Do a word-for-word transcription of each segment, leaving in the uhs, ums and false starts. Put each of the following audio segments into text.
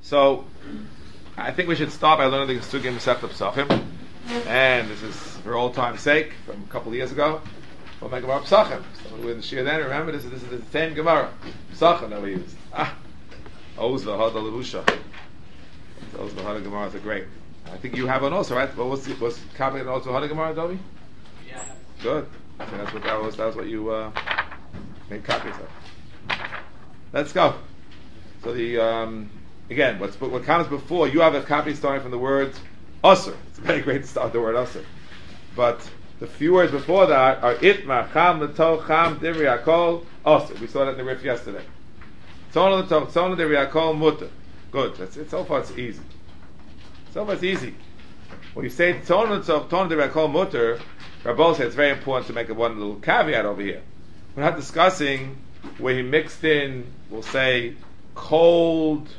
So, I think we should start by learning the Sugim Masechet Pesachim, and this is for old time's sake from a couple of years ago. We'll make Gemara Pesachim. So we're in the Shir then. Remember, this is this is the same Gemara Pesachim that we used. Ah, Oz V'Hada Levusha. Oz V'Hada Gemara is a great. I think you have one also, right? What was was Kabbalah and Oz V'Hada Gemara, Dovi? Yeah. Good. I think that's what that was. That was what you uh, made copies of. Let's go. So the um, again, what's what comes before? You have a copy starting from the word Usr. It's very great to start with the word Usr, but the few words before that are Itma Cham L'To Cham Divri Hakol Usr. We saw that in the riff yesterday. Tzon L'To Tzon Divri Hakol Mutter. Good. That's it. So far it's easy. So far it's easy. When you say Tzon L'To Tzon Divri Hakol Mutter, Rabbi said it's very important to make a one little caveat over here. We're not discussing where he mixed in, we'll say, cold.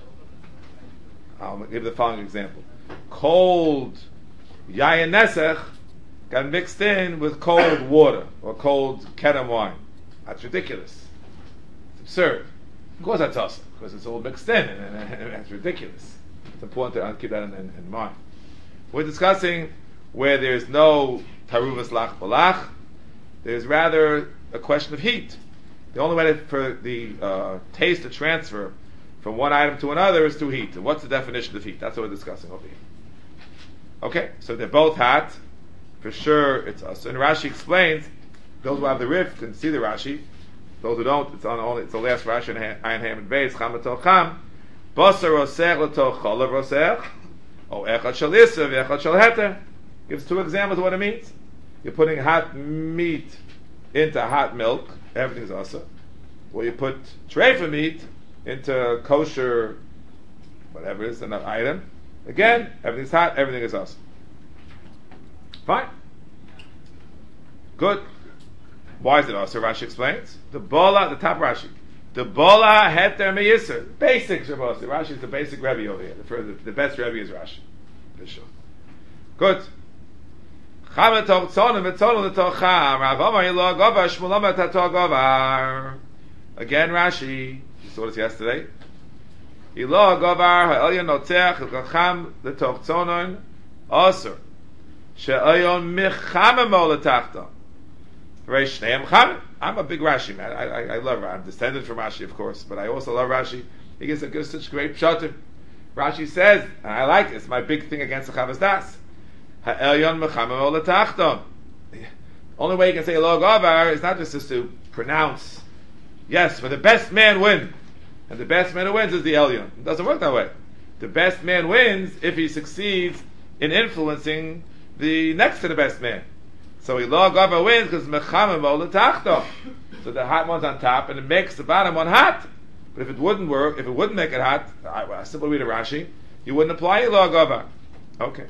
I'll give the following example: cold yayin nesech got mixed in with cold water or cold kedem wine. That's ridiculous. It's absurd. Of course that's awesome, because it's all mixed in, and, and, and it's ridiculous. It's important to keep that in, in, in mind. We're discussing where there's no taruvas lach balach. There's rather a question of heat. The only way to, for the uh, taste to transfer from one item to another is through heat. And what's the definition of heat? That's what we're discussing over here. Okay, so they're both hot. For sure, it's us. And Rashi explains, those who have the riff can see the Rashi. Those who don't, it's on only it's the last Rashi in Ayin Ham and Beis, Cham L'To Cham. Basar Rosech L'To Cholav Rosech. O Echad Shel Yisrav, Echad Shel Heter. Gives two examples of what it means. You're putting hot meat into hot milk, everything's asa. Or you put treifa meat into kosher, whatever it is, an item. Again, everything's hot, everything is asa. Fine. Good. Why is it asa? Rashi explains. The bola, the top Rashi. The bola heter meyisr. Basics of asa. Rashi is the basic Rebbe over here. The, the, the best Rebbe is Rashi. For sure. Good. Again, Rashi, you saw this yesterday. I'm a big Rashi man. I, I, I love Rashi. I'm descended from Rashi, of course, but I also love Rashi. He gives, a, gives such great pshatim. Rashi says, and I like this, my big thing against the Chavas Das. Ha'elyon mechamem ol l'tachton. Only way you can say lo gavar is not just, just to pronounce, yes, for the best man win, and the best man who wins is the elyon. It doesn't work that way. The best man wins if he succeeds in influencing the next to the best man. So he lo gavar wins because mechamem ol l'tachton. So the hot one's on top, and it makes the bottom one hot. But if it wouldn't work, if it wouldn't make it hot, I, well, I simply read a Rashi, you wouldn't apply lo gavar. Okay.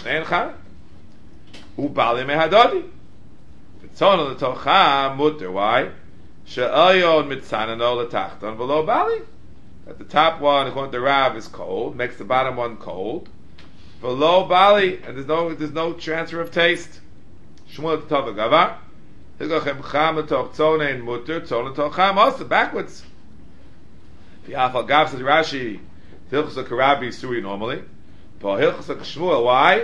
Ubali mehadodi. V'tzon l'tocha muter. Why? She'elyon mitzanano l'tachton v'lo bali. That the top one, according to Rav, is cold, makes the bottom one cold. V'lo bali, and there's no there's no transfer of taste. Shmuel l'tov v'gavar. Higochem cham l'toch tzonein muter. Tzon l'toch cham also backwards. V'yafal gav says Rashi. Hilchos karabi suri normally. Shmuel, why?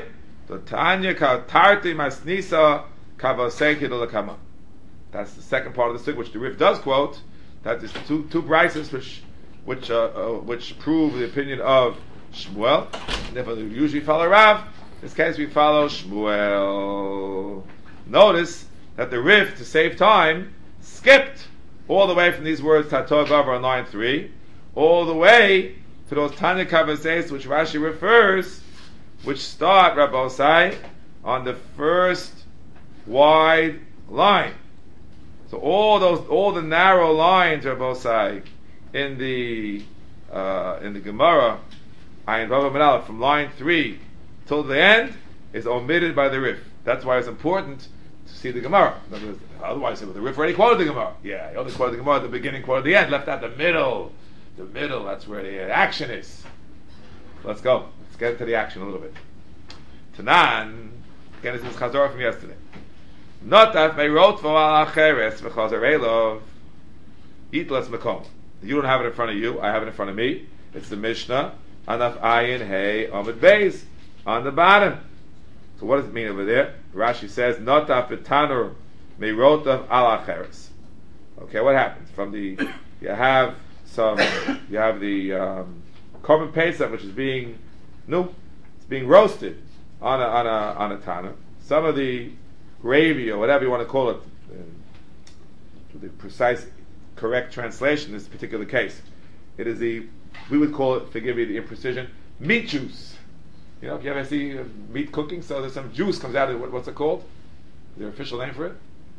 That's the second part of the sugya, which the Rif does quote. That is two two brises which which uh, uh, which prove the opinion of Shmuel. Therefore, we usually follow Rav. In this case, we follow Shmuel. Notice that the Rif, to save time, skipped all the way from these words Tato Gavar on line three, all the way to those Tanya Kavazes which Rashi refers, which start, Rabbosai, on the first wide line. So all those, all the narrow lines, Rabbosai, in the uh, in the Gemara, Ayin Vav Manal, from line three till the end, is omitted by the Rif. That's why it's important to see the Gemara. Otherwise, the Rif already quoted the Gemara. Yeah, he only quoted the Gemara at the beginning, quoted the end, left out the middle. The middle, that's where the action is. Let's go. Let's get into the action a little bit. Tanan, again, this is Chazorah from yesterday. Notaf meirot v'al acheres v'chazarelov itlas mekom. You don't have it in front of you, I have it in front of me. It's the Mishnah. Anaf ayin hey amid beis on the bottom. So what does it mean over there? Rashi says notaf betanur meirotav al acheres. Okay, what happens from the? You have some. You have the um, korban pesach, which is being no, it's being roasted on a on a on a tanner. Some of the gravy or whatever you want to call it, uh, the precise, correct translation in this particular case, it is the, we would call it, forgive me the imprecision, meat juice. You know, if you ever see uh, meat cooking, so there's some juice comes out of it. What's it called? Is there an official name for it?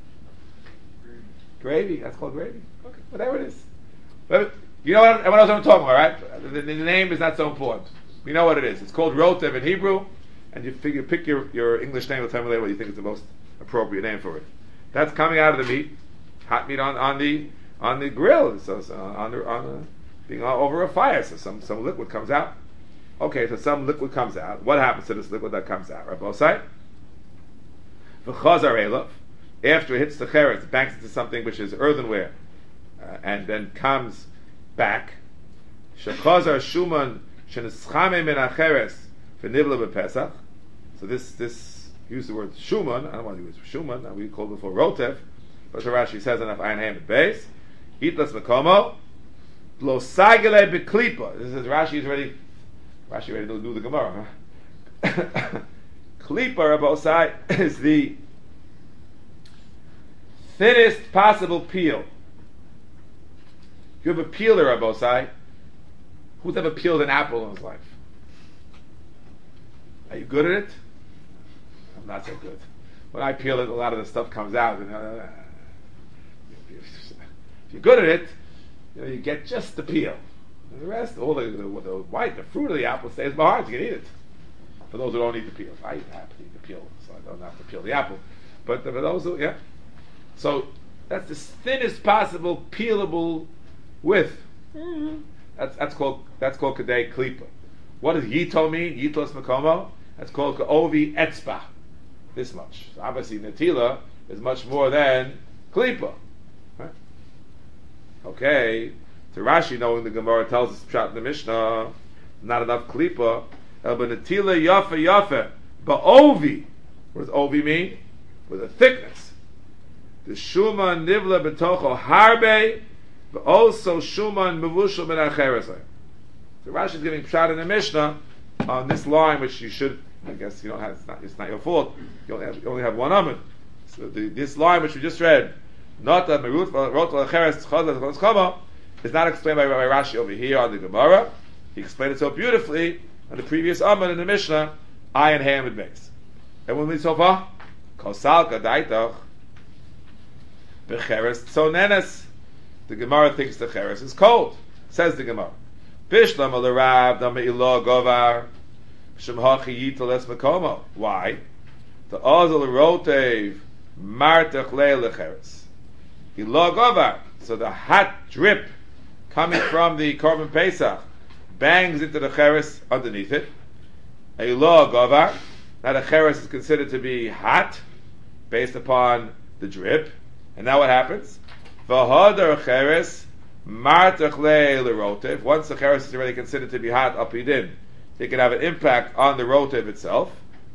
Gravy. That's called gravy. Okay, whatever it is. But you know what, what else I'm talking about, right? The, the, the name is not so important. We know what it is. It's called rotev in Hebrew, and you figure pick your, your English name. We'll tell me later what you think is the most appropriate name for it. That's coming out of the meat, hot meat on, on the on the grill, so, so on the, on the, being over a fire. So some some liquid comes out. Okay, so some liquid comes out. What happens to this liquid that comes out? Right, both sides. V'chazar elav. After it hits the cheres, it banks into something which is earthenware, uh, and then comes back. Shechazar shuman sheneschame min acheres v'nivla b'pesach. So this this use the word shuman. I don't want to use shuman. We called it before rotev, but the Rashi says enough ayin ham at base. Itlas mekomo lo sagele beklipa. This is Rashi is ready. Rashi ready to do the Gemara. Huh? Klipa Rabosai is the thinnest possible peel. You have a peeler, Rabosai. Who's ever peeled an apple in his life? Are you good at it? I'm not so good. When I peel it, a lot of the stuff comes out. And, uh, if you're good at it, you know, you get just the peel. And the rest, all the, the, the white, the fruit of the apple stays behind. You can eat it. For those who don't eat the peel, I have to eat the peel, so I don't have to peel the apple. But for those who, yeah, so that's the thinnest possible peelable width. Mm-hmm. That's that's called that's called kadei klipa. What does yito mean? Yitos makomo. That's called ovi etzba. This much. So obviously, netila is much more than klipa. Right? Okay. So Rashi, knowing the Gemara tells us pshat in the Mishnah, not enough klipa. But netila yafa yafa, but ovi. What does ovi mean? With a thickness. The shuman nivla betocho harbe, but also shuman mevushal min acheresai. So Rashi is giving pshat in the Mishnah on this line, which you should, I guess you don't have. It's not, it's not your fault. You only have, you only have one amud. So the, this line which we just read, not that merut rotal acheres chazal chama, is not explained by, by Rashi over here on the Gemara. He explained it so beautifully on the previous amud in the Mishnah, ayin ham and base. Everyone read so far? Kosalka daitach becheres tzonenes. The Gemara thinks the cheres is cold. Says the Gemara. Bishlam alarav dama ilo govar shemhachi yitel es mekomo. Why? The ozal rotev martach le lecheres. Ilo govar. So the hot drip coming from the korban pesach bangs into the cheres underneath it. A law govar. Now the cheres is considered to be hot based upon the drip. And now what happens? V'hodar cheres martach le lerotev. Once the cheres is already considered to be hot up in, it can have an impact on the rotev itself.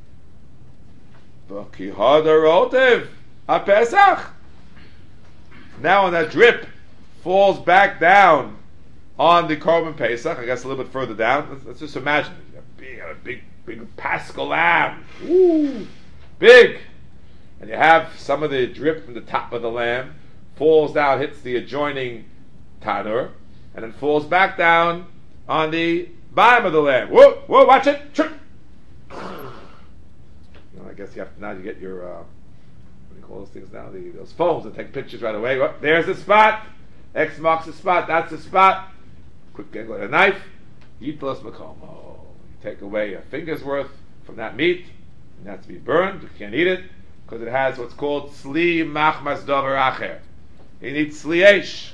V'ki hodar rotev a pesach. Now when that drip falls back down on the korban pesach, I guess a little bit further down. Let's, let's just imagine a big, a big, big paschal lamb, Ooh, big, and you have some of the drip from the top of the lamb falls down, hits the adjoining tanur, and then falls back down on the bottom of the lamb. Whoa, whoa, watch it! Trip. You know, I guess you have to now you get your uh, what do you call those things now? The, those phones that take pictures right away. Well, there's the spot. X marks the spot. That's the spot. Quick angle with a knife. Yitlos makomo. You take away a finger's worth from that meat. It has to be burned. You can't eat it because it has what's called sli machmas davar acher. You need sliesh.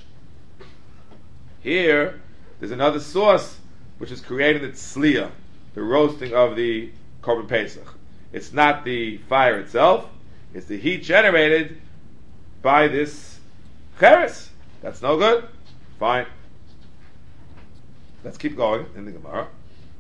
Here, there's another sauce which is creating the tzliya, the roasting of the korban pesach. It's not the fire itself; it's the heat generated by this cheres. That's no good. Fine. Let's keep going in the Gemara.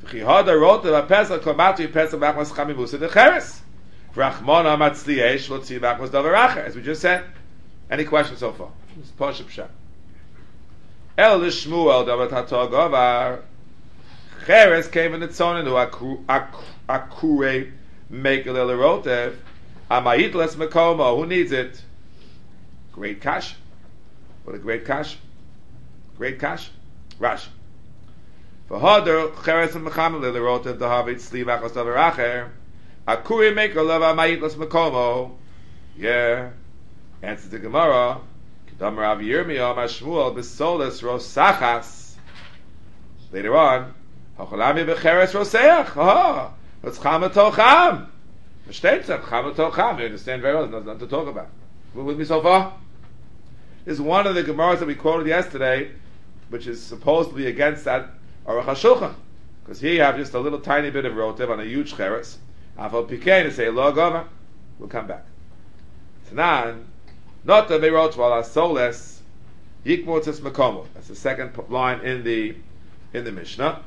V'chihada rotev ha-pesach komatu yi-pesach machmas chamimusa de-cheres. V'rachmona matzliyesh lo-tzi machmas davar acher. As we just said. Any questions so far? It's Pashup Pshat. El l'shmuel davar tato govar. Cheres came in the tzonenu akure mekelel rotev. Amayit les mekomo. Who needs it? Great kash. What a great kash. Great kash. Rashi. V'hoder cheres mechamel le rotev dahavit sli machmas davar acher. Akure mekelel amayit les mekomo. Yeah. Answer the Gemara. Kedam Rav Yirmiyah Mashmuel Besolas Rosachas. Later on, Hacholami Becheres Roseach. Oh, it's Chamatocham. Mishtetzach Chamatocham. You understand very well. There's nothing to talk about. You with me so far? This is one of the Gemaras that we quoted yesterday, which is supposed to be against that Aruch HaShulchan, because here you have just a little tiny bit of rotev on a huge cheres. Afal Pikein to say Lo Gova. We'll come back. Tanan. Not that they wrote while soles yikmotzes mekomo. That's the second line in the in the Mishnah.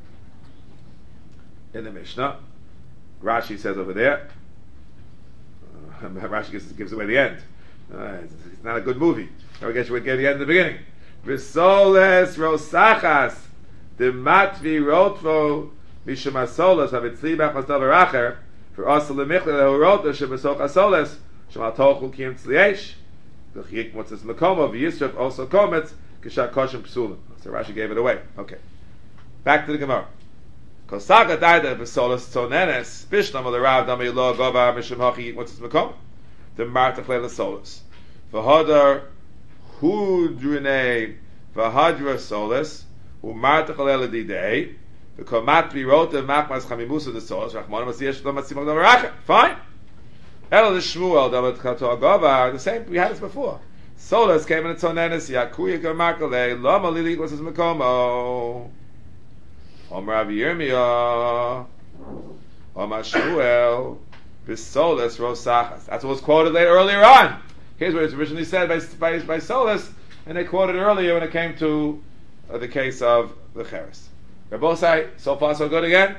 In the Mishnah, Rashi says over there. Uh, Rashi gives, gives away the end. Uh, it's, it's not a good movie. I guess you would get the end in the beginning. V'soles rosachas dematvi rotvo mishum soles havitzli b'achmas davar acher for asal lemichle lehurot shebesoch asoles shemal tochul kiyim tzliesh. The chiyik motzes mekomo v'yisref also komets kishat koshem psulim. So Rashi gave it away. Okay, back to the Gemara. Kosaga daida v'solas tzonenes bishnam l'rav damei lo gova mishum hachiyik motzes mekomo the martach leila solas v'hodar hudrine v'hadra solas u'martach leila didei v'komat v'rotev machmas chamimusa the solas rachmana masiyah lo matzimach davar. Fine. El Shmuel davar tato govar. The same. We had this before. Solas came in its own enes. Yakuya gamakale lama lili was his mekomo. Omer Rav Yirmiyah. Omer Shmuel. B'solas rosachas. That's what was quoted later earlier on. Here's what it's originally said by by, by Solas, and they quoted earlier when it came to uh, the case of the cheres. Rabbosai, so far so good again.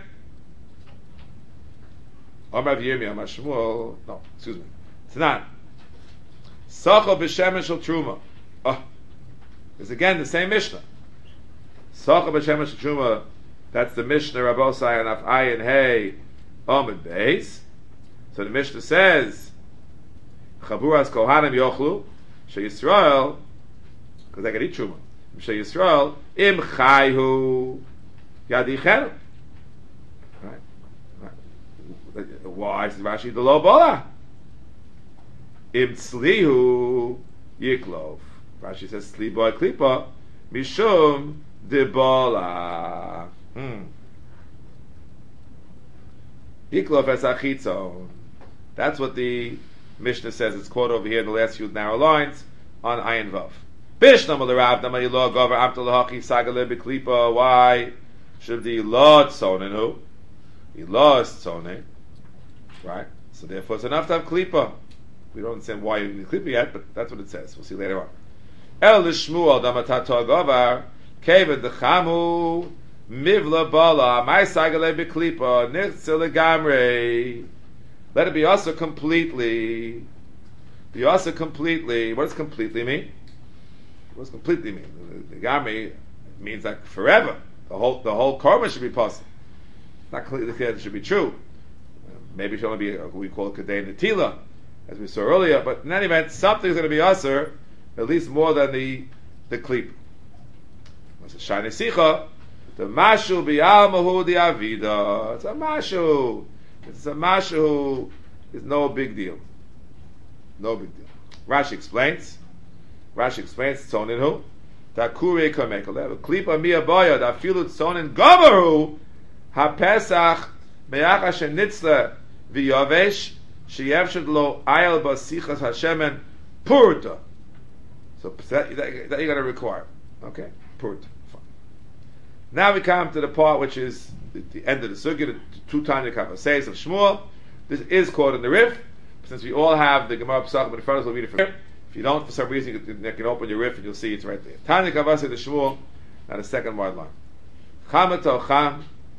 Omer Rav Yirmiyah, Omer Shmuel. No, excuse me. It's not. Sacha b'shemesh al truma. Oh, it's again the same Mishnah. Sacha b'shemesh al truma. That's the Mishnah Rabbosai and Af Ayin Hey Omid Beis. So the Mishnah says, Chaburas Kohanim Yochlu She Yisrael, because they can eat truma. She Yisrael Im Chayhu Yadichenu. Why is Rashi the lo bola? Im tzlihu yiklov. Rashi says tzli boy klipa mishum de bola. Hmm. Yiklov es achitzon. That's what the Mishnah says. It's quoted over here in the last few narrow lines on Ayin Vav. Bishnam l'rav nama yilo gover amta l'hachi sagale beklipa. Why should the lo tzonen who? The lo is tzonen. Right? So therefore it's enough to have klipa. We don't understand why you need klipa yet, but that's what it says. We'll see later on. El l'shmuel damatato govar keved dechamu mivla bala my sagale beklipa nirtze legamrei. Let it be also completely. Be also completely. What does completely mean? What does completely mean? The gamrei means like forever. The whole the whole karma should be possible. Not completely clear that it should be true. Maybe it should only be what we call Kedei Netila, as we saw earlier, but in any event, something's going to be Aser, at least more than the the Klip. It's a Shani Sicha, the Mashu B'Yal Mahu Di Avida. It's a Mashu. It's a Mashu. It's no big deal. No big deal. Rashi explains. Rashi explains, Tzonin Hu. Takure Kamekalev. Klipa Mia Boya, Da Filut Tzonin Govaru, HaPesach, Me'acha Shenitzla, V'yavesh Sheyevshed Lo Ayel Basichas Hashemen Purta. So that, that, that you're going to require. Okay? Purta. Fine. Now we come to the part which is the, the end of the sugya, the two Tanya Kavasais of Shmuel. This is quoted in the Rif. Since we all have the Gemara Pesachim in front of us, we'll read it from here. If you don't, for some reason, you can, you can open your Rif and you'll see it's right there. Tanya Kavasai the Shmuel, and the second word line. Chamato Cham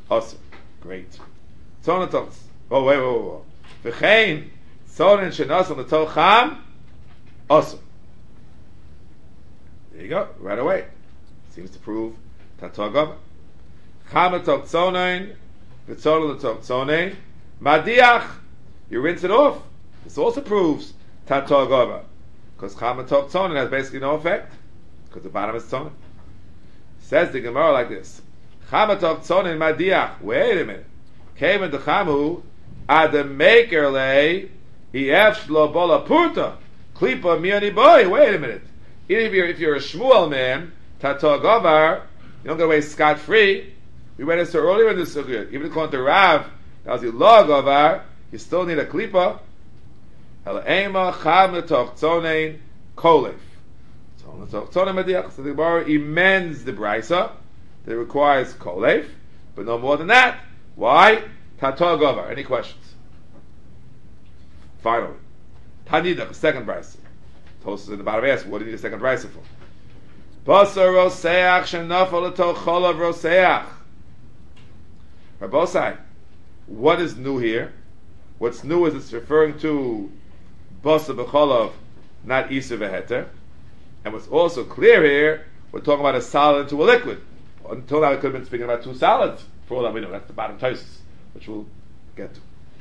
Awesome. Great. Tzonen tos. Oh, wait, wait, wait, wait. V'chein, tzonen shenos on the tocham, awesome. There you go, right away. Seems to prove tatogava. Chama tok tzonen, v'tzonen tok tzonen, madiach, you rinse it off. This also proves tatogava. Because chama tok tzonen has basically no effect. Because the bottom is tzonen. Says the Gemara like this. Chama tok tzonen madiach. Wait a minute. Came into chamu, adem maker lay, ef shlo bola purta, klipa miani boy. Wait a minute. Even if you're, if you're a Shmuel man, tatogava, you don't get away scot free. We read this so earlier in the sugya. Even according to Rav, that was the law govar, you still need a klipa. Halaema chama tok tzonen kolef. So the Gemara amends the brisa that it requires kolef, but no more than that. Why? Tatogava. Any questions? Finally, Tanida, the second brisa. Tosas in the bottom asks, what do you need a second brisa for? Basar roseach shenafal l'toch cholav roseach. Rabosai, what is new here? What's new is it's referring to basar b'cholav, not isa v'heter. And what's also clear here, we're talking about a solid into a liquid. Until now, we could have been speaking about two solids. For all that we know, that's the bottom Tosas, which we'll get to.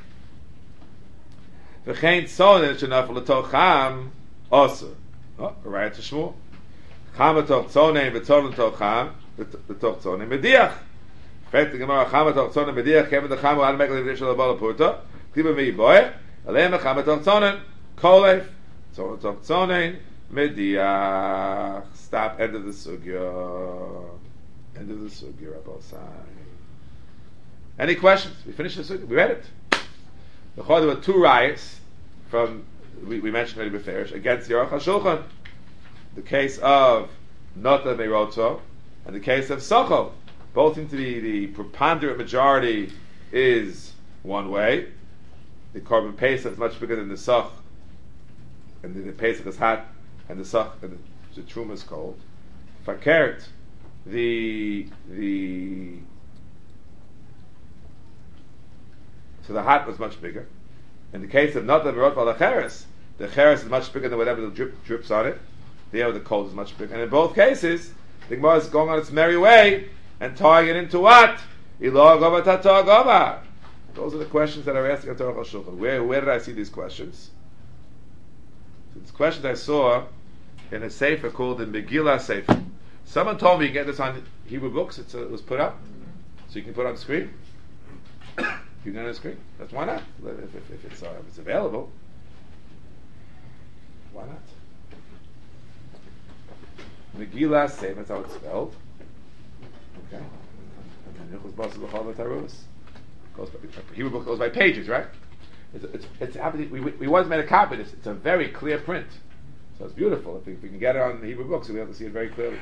V'chein tzonen shenafal l'tocham osur. Oh, right to Shmuel. Chama toch tzonen v'tzonen tocham v'toch tzonen mediach. Fact the Gemara chama toch tzonen mediach came the chama al mekel l'dish l'bal purta. Kliba mi boy. Aleim chama toch tzonen kolef tzonen toch tzonen mediach. Stop. End of the sugya. End of the sugya. Rabosai. Any questions? We finished the sugya. We read it. There were two riots from we, we mentioned already before against the Aruch HaShulchan. The case of Nota Meirotzo and the case of Socho. Both seem to be the preponderant majority is one way. The Korban Pesach is much bigger than the Soch, and the, the Pesach is hot, and the Soch and the, the Truma is cold. Fakert, the the so the hot was much bigger. In the case of Nota Meirotzo the Cheres, the Cheres is much bigger than whatever the drip, drips on it. The other, the cold is much bigger. And in both cases, the Gemara is going on its merry way and tying it into what? Ilogova tatogova. Those are the questions that are asking at Aruch HaShulchan. Where, where did I see these questions? So these questions I saw in a sefer called the Megillah Sefer. Someone told me you get this on Hebrew books. It's, uh, it was put up, so you can put it on the screen. You can get it on the screen. That's why not? If, if, if, it's, uh, if it's available, why not? Megillah Sefer, that's how it's spelled. Okay. Hebrew book goes by pages, right? It's, it's, it's, we, we once made a copy. It's, it's a very clear print, so it's beautiful. If we, if we can get it on the Hebrew books, we'll be able to see it very clearly.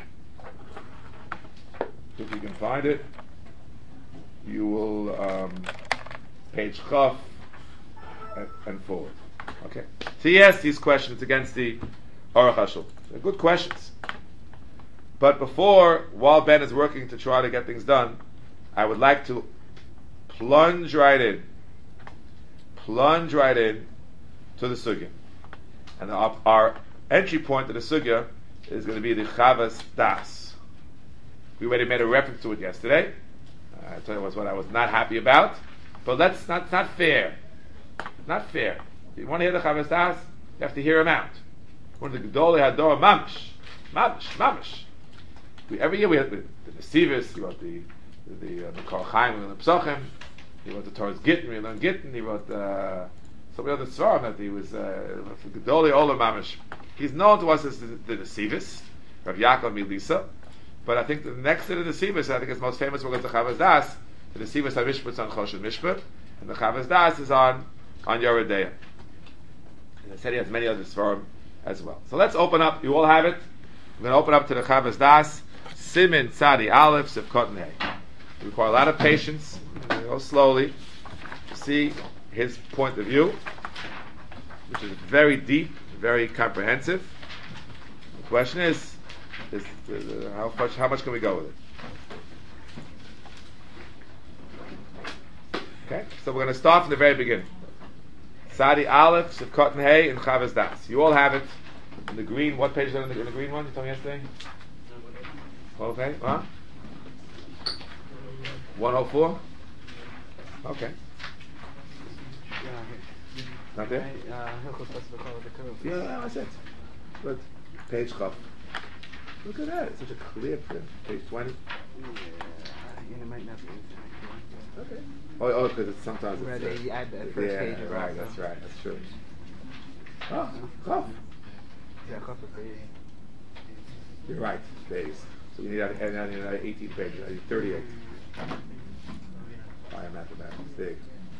If you can find it, you will um, page Chaf and, and forward. Okay. So yes, these questions against the Aruch HaShulchan. They're good questions. But before, while Ben is working to try to get things done, I would like to plunge right in, plunge right in to the sugya. And our, our entry point to the sugya is going to be the Chavas Das. We already made a reference to it yesterday. Uh, I told you was what I was not happy about. But that's not, it's not fair. Not fair. If you want to hear the Chavas Das, you have to hear him out. One of the Gedolei Hador Mamish. Mamish. Mamish. We, every year we had the, the Nesivis, he wrote the the uh, the Kol Chaim, we learned Psachim, he wrote the Torah's Gittin, we learned Gittin, he wrote uh, so many other Svarim that he was uh, Gedolei Olam Mamish. He's known to us as the, the Nesivis, Rav Yaakov Milisa, but I think the next to the Nesivis, I think his most famous work is the Chavas Das. The Nesivis HaMishpat is on Choshen Mishpat, and the Chavas Das is on on Yoreh Deah. And I said he has many other Svarim as well. So let's open up. You all have it. We're going to open up to the Chavas Das. Simin Tzadi Aleph Sivkot and Hey. We require a lot of patience. We go slowly to see his point of view, which is very deep, very comprehensive. The question is, is uh, how much how much can we go with it? Okay, so we're going to start from the very beginning. Sadi Aleph, Sivkot and Hay, and Chavez Das. You all have it in the green. What page is it in the, in the green one? You told me yesterday? Okay, huh? one oh four? Okay. Not there? Yeah, that's it. Good. Page Chav. Look at that. It's such a clear print. Page twenty. Yeah, it might not be. Okay. Oh, oh, because it's sometimes Where it's they uh, add the first yeah, page. right. Also. That's right. That's true. Oh, Chav. Yeah, Chav is very. You're right. Days. So we need another eighteen pages. I need thirty-eight. I am mathematics. Big.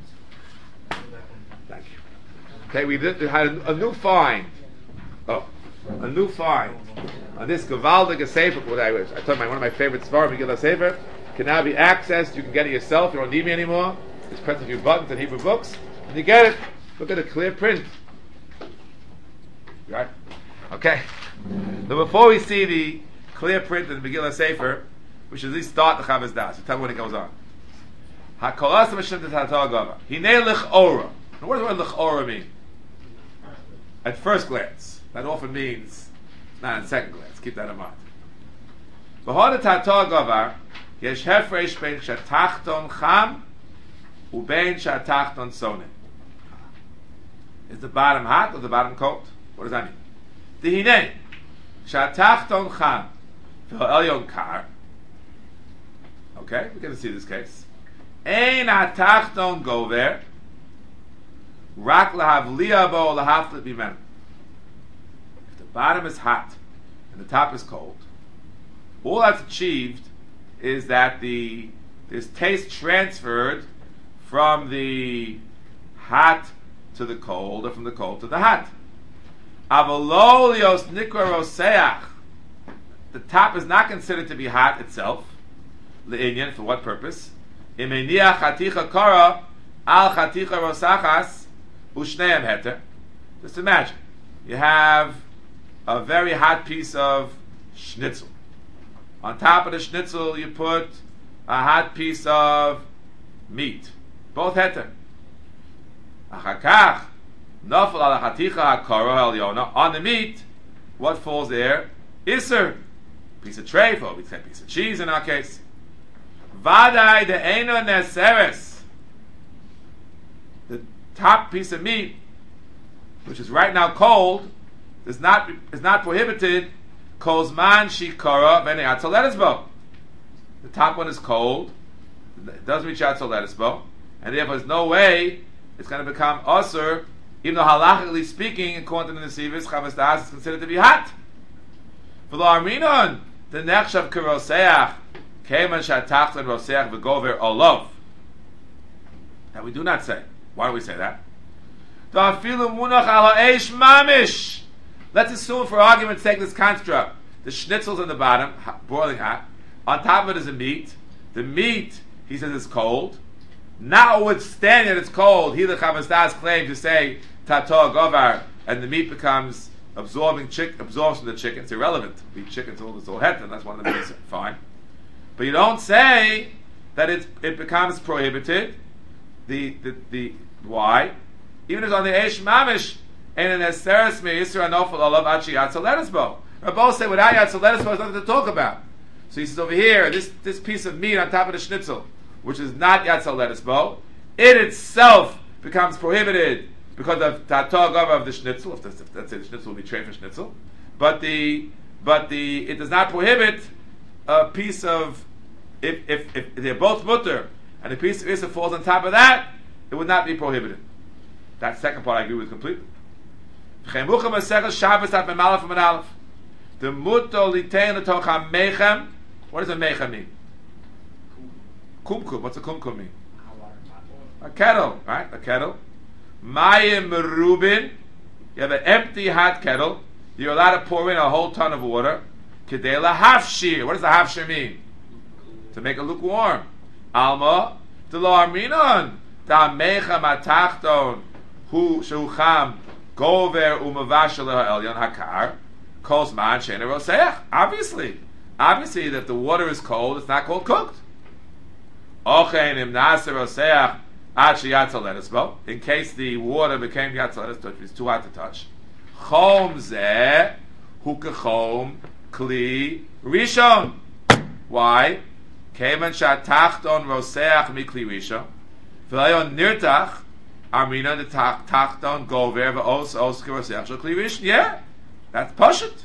Thank you. Okay, we did, had a, a new find. Oh, a new find on this Gavaldige Sefer. What I was, I told you, one of my favorite Svarim, Megillah Sefer, can now be accessed. You can get it yourself. You don't need me anymore. Just press a few buttons in Hebrew books, and you get it. Look at the clear print. Right? Okay. So before we see the clear print in the Megillah Sefer, we should at least start the Chavez Das. So tell me when it goes on. HaKolas Hashem T'Tatah Gava. Hinei L'ch'ora. Now, what does the word L'ch'ora mean? At first glance, that often means not at second glance. Keep that in mind. B'hod T'Tatah Gava, yesh hefresh ben shatachton cham ubein shatachton sonen. Is the bottom hot or the bottom cold? What does that mean? The Hinei shatachton cham v'elyon kar. Okay, we're going to see this case. Ein atachton gover rak lahavliya bo lahavlit bimen. If the bottom is hot and the top is cold, all that's achieved is that the there's taste transferred from the hot to the cold, or from the cold to the hot. Avololios nikra roseach. The top is not considered to be hot itself. Le'inyan, for what purpose? Imeniach chaticha kara al chaticha rosachas ushneim heter. Just imagine, you have a very hot piece of schnitzel. On top of the schnitzel, you put a hot piece of meat. Both heter. Achakach nafal al chaticha kara elyona. On the meat, what falls there? Iser. Piece of treif, we say piece of cheese in our case. Vadai de eno neseres. The top piece of meat, which is right now cold, is not is not prohibited. Kozman shikara v'nei atzoletisbo. The top one is cold. It doesn't reach atzoletisbo, and therefore there's no way it's going to become usur, even though halachically speaking, according to the Nesivis, Chavez Das is considered to be hot. For the Arminon, the nechshav keroseach. Now we do not say. Why do we say that? Let's assume for argument's sake this construct. The schnitzel's on the bottom, boiling hot. On top of it is a meat. The meat, he says, is cold. Notwithstanding that it's cold, he the Chavez Das claims to say Tatah Govar, and the meat becomes absorbing chick, absorbs from the chicken. It's irrelevant. We eat chicken till it's all het, and that's one of the reasons. Fine. But you don't say that it it becomes prohibited. The the, the why? Even if it's on the Eish Mamish and in Esteres Me Yisra Nofel Olav Achi Yatzoletisbo. Both say without Yatzoletisbo there's nothing to talk about. So he says over here, this this piece of meat on top of the schnitzel, which is not Yatzoletisbo, it itself becomes prohibited because of Tatah Gava of the schnitzel. If, if let's say the schnitzel will be treif for schnitzel, but the but the it does not prohibit a piece of, if, if, if they're both mutter, and a piece of Issa falls on top of that, it would not be prohibited. That second part I agree with completely. The muto litein letocha mechem. What does a mechem mean? Kumkum. What's a kumkum mean? A kettle, right? A kettle. Mayim merubin. You have an empty hot kettle. You're allowed to pour in a whole ton of water. Kedela hafshir. What does the hafshir mean? To make it lukewarm. Alma delo arminon da mechem atachton hu shucham gover umavashel elyon hakar kos man shener roseach. Obviously, obviously, that if the water is cold, it's not called cooked. Ochen im naser roseach Actually, Yatzaledisbo, in case the water became Yatzaledisbo, which is too hot to touch. Chom zeh hukechom kli rishon. Why? Kevan shatachton roseach mikli rishon. V'layon nirtach armina de tachton gover v'os os roseach shel kli rishon. Yeah, that's pashut.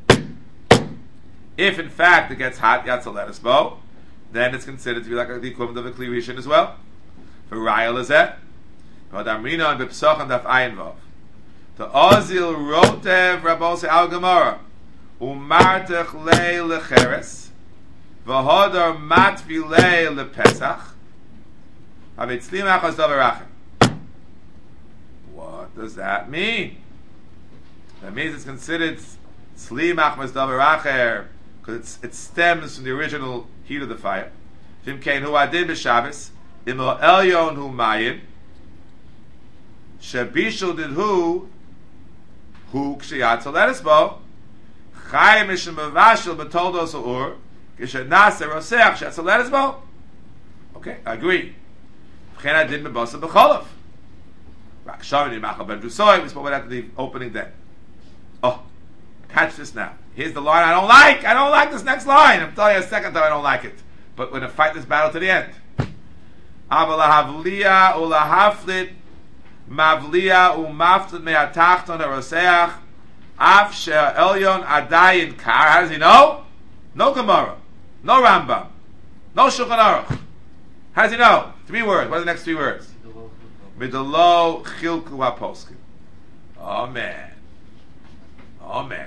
If in fact it gets hot Yatzaledisbo, then it's considered to be like the equivalent of a kli rishon as well. For Raya Lizet, but Amrina and Bipsach Daf Ayin Vav. The Ozil Rotev Rabose Al Gemara, Umartech Le Lecheres, V'hodor Matvi Le LePesach, Havitzlim Achos Davarachem. What does that mean? That means it's considered Tzlim Achos Davaracher because it stems from the original heat of the fire. Vim Kein Hu Adid B'Shabbos. Imo Elyon hu Mayim Shabishul did who who Kshiyatzel Letisbo Chayim Mishim Mavashil Betoldos Ur Kisha Naser Roseach Shatzel Letisbo. Okay, I agree. Chena did Mebasa B'Cholov Rak Shavini Machal Ben Drusoy. We spoke about that at the opening day. Oh, catch this now. Here's the line I don't like. I don't like this next line. I'm telling you a second time I don't like it. But we're going to fight this battle to the end. Avalahavliya ulahaflit mavliya umaflit me'atachton haroseach af she'elyon adayin kar. How does he know? No Gemara, no Rambam, no Shulchan Aruch. How does he know? Three words. What are the next three words? Midolo chilku haposkim. Oh man. Oh man.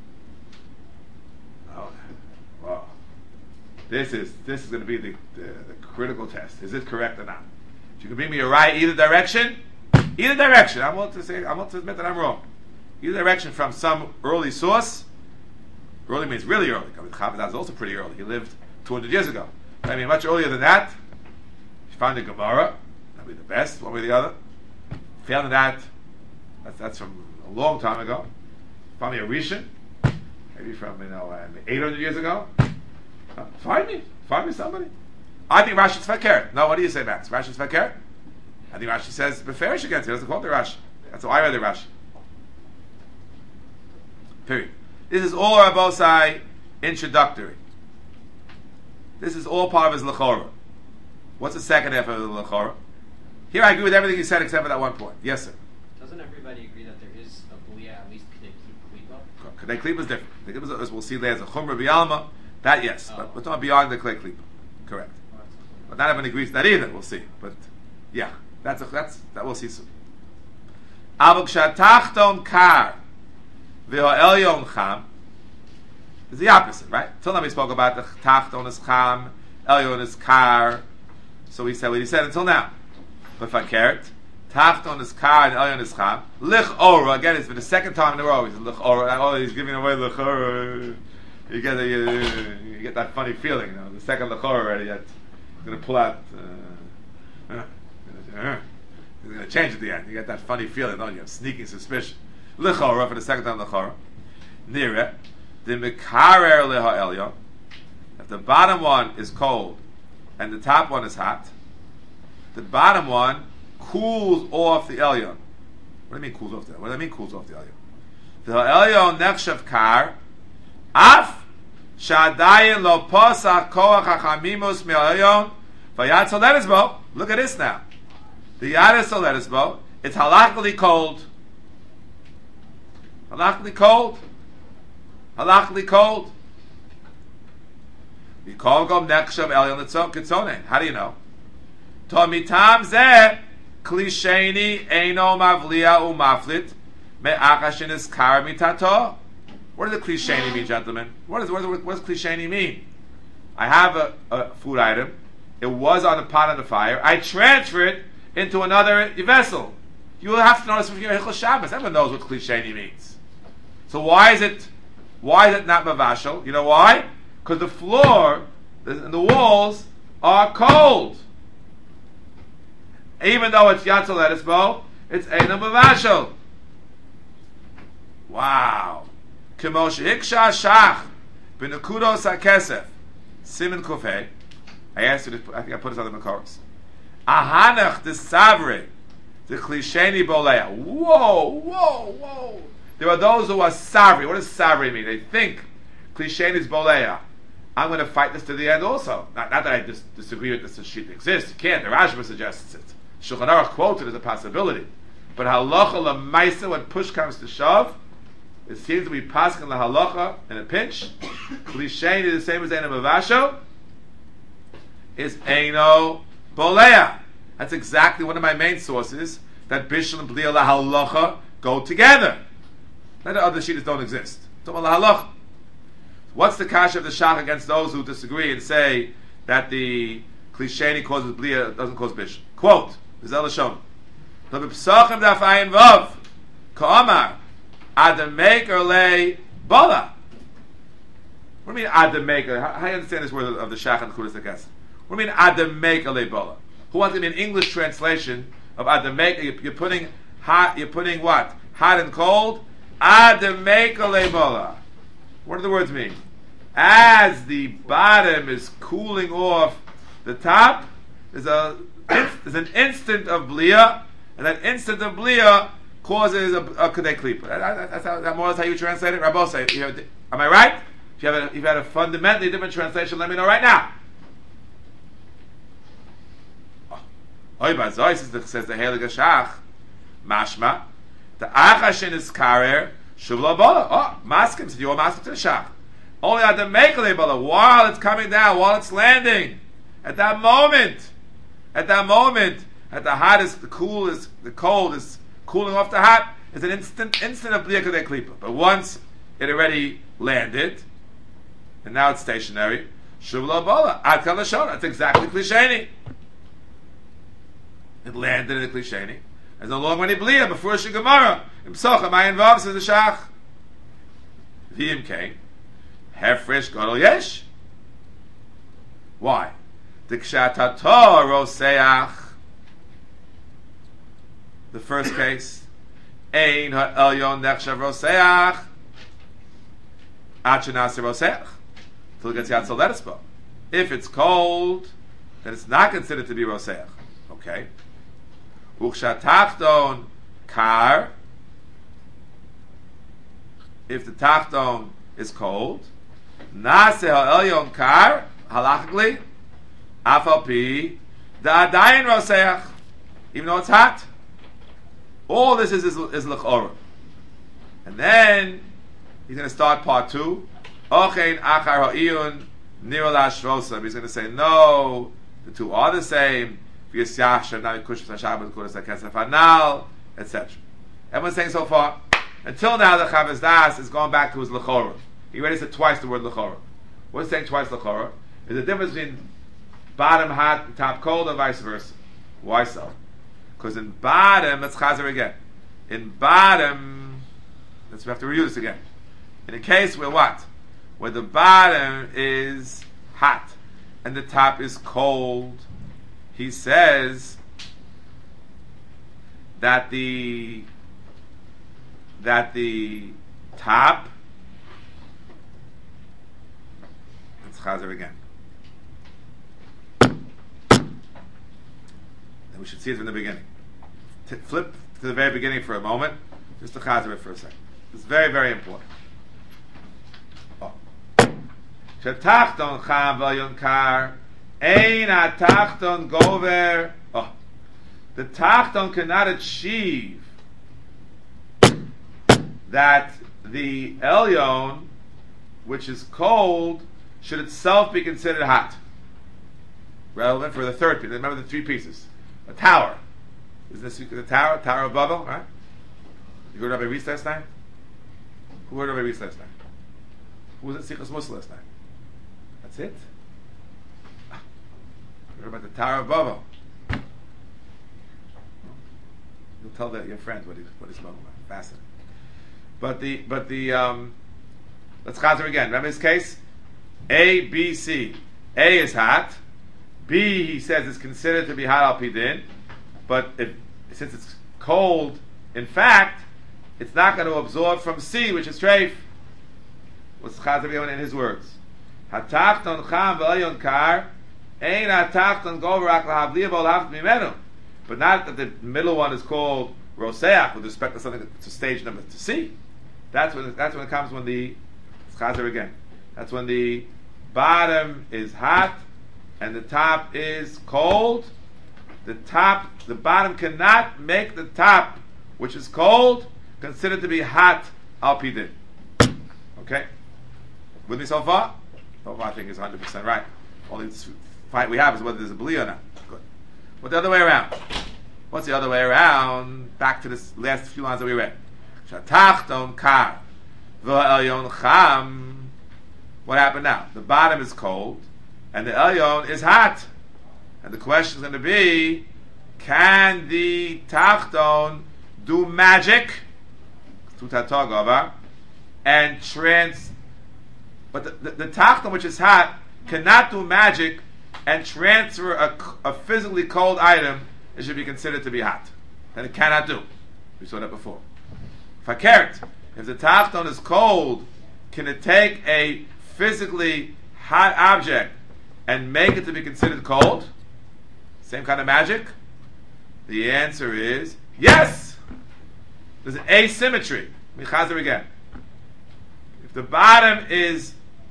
Oh, wow. This is this is going to be the, the, the critical test. Is it correct or not? If you can bring me a right either direction, either direction. I'm willing to say I'm willing to admit that I'm wrong. Either direction from some early source. Early means really early. I mean, Chavis is also pretty early. He lived two hundred years ago. I mean, much earlier than that. If you find a Gemara, that'd be the best, one way or the other. Found that, that's, that's from a long time ago. Find me a Rishon, maybe from you know uh, eight hundred years ago. Uh, find me, find me somebody. I think Rashi's Fakir. No, what do you say, Max? Rashi's Fakir? I think Rashi says Beferish against it. He doesn't quote the Rashi. That's how I read the Rashi. Period. This is all Rabbosai introductory. This is all part of his Lechora. What's the second half of the Lechora? Here I agree with everything you said except for that one point. Yes, sir. Doesn't everybody agree that there is a Booyah, at least Kedei Klipa? Kedei Klipa is different. The Klipa is, we'll see there's a Chumra B'Yalma. That yes. Oh. But we're talking beyond the Kedei Klipa. Correct. Oh, but not everyone agrees with that either. We'll see. But yeah, that's a, that's that we'll see soon. Avok Shatachton Kar V'Ho Elyon Cham. It's the opposite, right? Till now we spoke about the Tachton is Cham, Elyon is Kar. So we said what he said until now. But Fakert, Tachton is Kar and Elyon is Cham. Lich Ora, again, it's for the second time in a row. He's Lich Ora. Oh, he's giving away Lich Ora. You get, a, you, you get that funny feeling, you know. The second Lich Ora already, yet he's going to pull out. Uh, uh, uh, he's going to change at the end. You get that funny feeling, don't you? Have sneaking suspicion. Lich Ora for the second time Lich Ora. Nire. The Mekarer Leha Elyon. If the bottom one is cold and the top one is hot, the bottom one cools off the Elyon. What do you mean cools off the Elyon? What do I mean cools off the Elyon? The Elyon nechshav kar af shadayin lo posach koach hachamimus me'elyon vayad soledesbo. Look at this now. The yad is soledesbo. It's halachically cold. Halachically cold. Halachically cold. We call gom nechshav elyon kitzonen. How do you know? Tomitam zeh klisheni eino mavliya umaflit me'achashin is kar mitato. What does the klisheni mean, gentlemen? What, is, what, does, what does klisheni mean? I have a, a food item. It was on the pot on the fire. I transfer it into another vessel. You will have to notice from your Hilchos Shabbos. Everyone knows what klisheni means. So why is it? Why is it not mavashal? You know why? Because the floor and the walls are cold. Even though it's Yatzel Eresbo, it's Eina Mavashal. Wow. K'moshe Hiksha Shach B'nekudos HaKesef Simen Kufei. I asked you to, I think I put this on the Makoros. Ahanach the savre, the klisheni bolea. Whoa, whoa, whoa. There are those who are savri. What does savri mean? They think klisheni is bolea. I'm going to fight this to the end also. Not, not that I dis- disagree with this sheet exists. You can't. The Rashba suggests it. Shulchan Aruch quotes it as a possibility. But halacha lemaisa, when push comes to shove, it seems to be paskin la halacha in a pinch. Klisheni is the same as Eino Mavasho. Is Eino Bolea. That's exactly one of my main sources, that Bishul and Blia la halacha go together. Not that other sheets don't exist. Talking about la halacha. What's the kasha of the shach against those who disagree and say that the klisheni causes blia, doesn't cause bishul? Quote, Vizel Lashon. P'sachem daf ayin vav, ka'amar, adameker le bala. What do you mean adameker? How, how do you understand this word of the shach and the kudas hakas? What do you mean adameker le bala? Who wants to be an English translation of adameker? You're, you're putting hot, you're putting what? Hot and cold? Adameker le bala. What do the words mean? As the bottom is cooling off the top, there's a there's an instant of blia, and that instant of blia causes a, a kedei klipa. That, that's how, that more or less how you translate it. Rabbi say, you have, am I right? If you have a, if you had a fundamentally different translation, let me know right now. Oy bazoi says the says the Heilige Shach, mashma the achashin is karer shuvla bola. Oh, maskim said you are maskim to the Shach. Only at the mekele bola while it's coming down, while it's landing. At that moment, at that moment, at the hottest, the coolest, the cold is cooling off the hot. It's an instant, instant of blia kedei klipa. But once it already landed, and now it's stationary, shuvla bola ad kal lashon. That's exactly klisheni. It landed in the klisheni. There's no longer any blia before shigamara. Imsocha my involved says the shach. V'imkein hefresh gadol yesh. Why? Dikshatato roseach. The first case, ein ha'elyon nechshav roseach. Achenase roseach. Till it gets yatzal letespo. If it's cold, then it's not considered to be roseach. Okay. Ukshatachton kar. If the tachton is cold, nase ha'elyon kar halachically afal pi da adayin roseach, even though it's hot. All this is is, is l'chora. And then he's going to start part two. Ochein achar ha'iyun niro la'ashrosam. He's going to say no, the two are the same. et cetera. Everyone's saying so far. Until now, the Chavaz Das is going back to his lechora. He already said twice the word lechora. What's saying twice lechora? Is the difference between bottom hot and top cold, and vice versa. Why so? Because in bottom, let's chazer again. In bottom, let's we have to review this again. In a case where what? Where the bottom is hot and the top is cold, he says that the that the top, let's chazer again. And we should see it from the beginning. T- flip to the very beginning for a moment, just to chazer it for a second. It's very, very important. Oh. Shetachton cham v'yon kar ein atachton gover. Oh. The tachton cannot achieve that the elyon, which is cold, should itself be considered hot. Relevant for the third piece. Remember the three pieces. A tower. Isn't this the tower? Tower of Babel, right? You heard of a Reese last night? Who heard of a Reese last night? Who was at Sichas Musa last night? That's it? You heard about the Tower of Babel. You'll tell that your friends what he's what he's talking about. Fascinating. But the but the um, let's chazer again. Remember his case? A, B, C. A is hot. B, he says, is considered to be hot al pidin, but if, since it's cold, in fact, it's not going to absorb from C, which is treif. What's chazer again in his words? Hatachton cham v'elyon kar Ein atachton goverak lahavliya v'olav mimenu. But not that the middle one is called roseach with respect to something to stage number to C. That's when that's when it comes when the chazer again. That's when the bottom is hot and the top is cold. The top, the bottom cannot make the top, which is cold, considered to be hot al pidin. Okay, with me so far? So far, I think it's one hundred percent right. Only this fight we have is whether there's a bli or not. Good. But the other way around. What's the other way around? Back to this last few lines that we read. Shatachton kar v'elyon cham. What happened now? The bottom is cold and the elyon is hot. And the question is going to be, can the tachton do magic to tatogava and trans? But the, the, the tachton, which is hot, cannot do magic and transfer a, a physically cold item. It should be considered to be hot. And it cannot do. We saw that before. Fakert, if the tachton is cold, can it take a physically hot object and make it to be considered cold? Same kind of magic? The answer is yes! There's an asymmetry. Michazer again. If the bottom is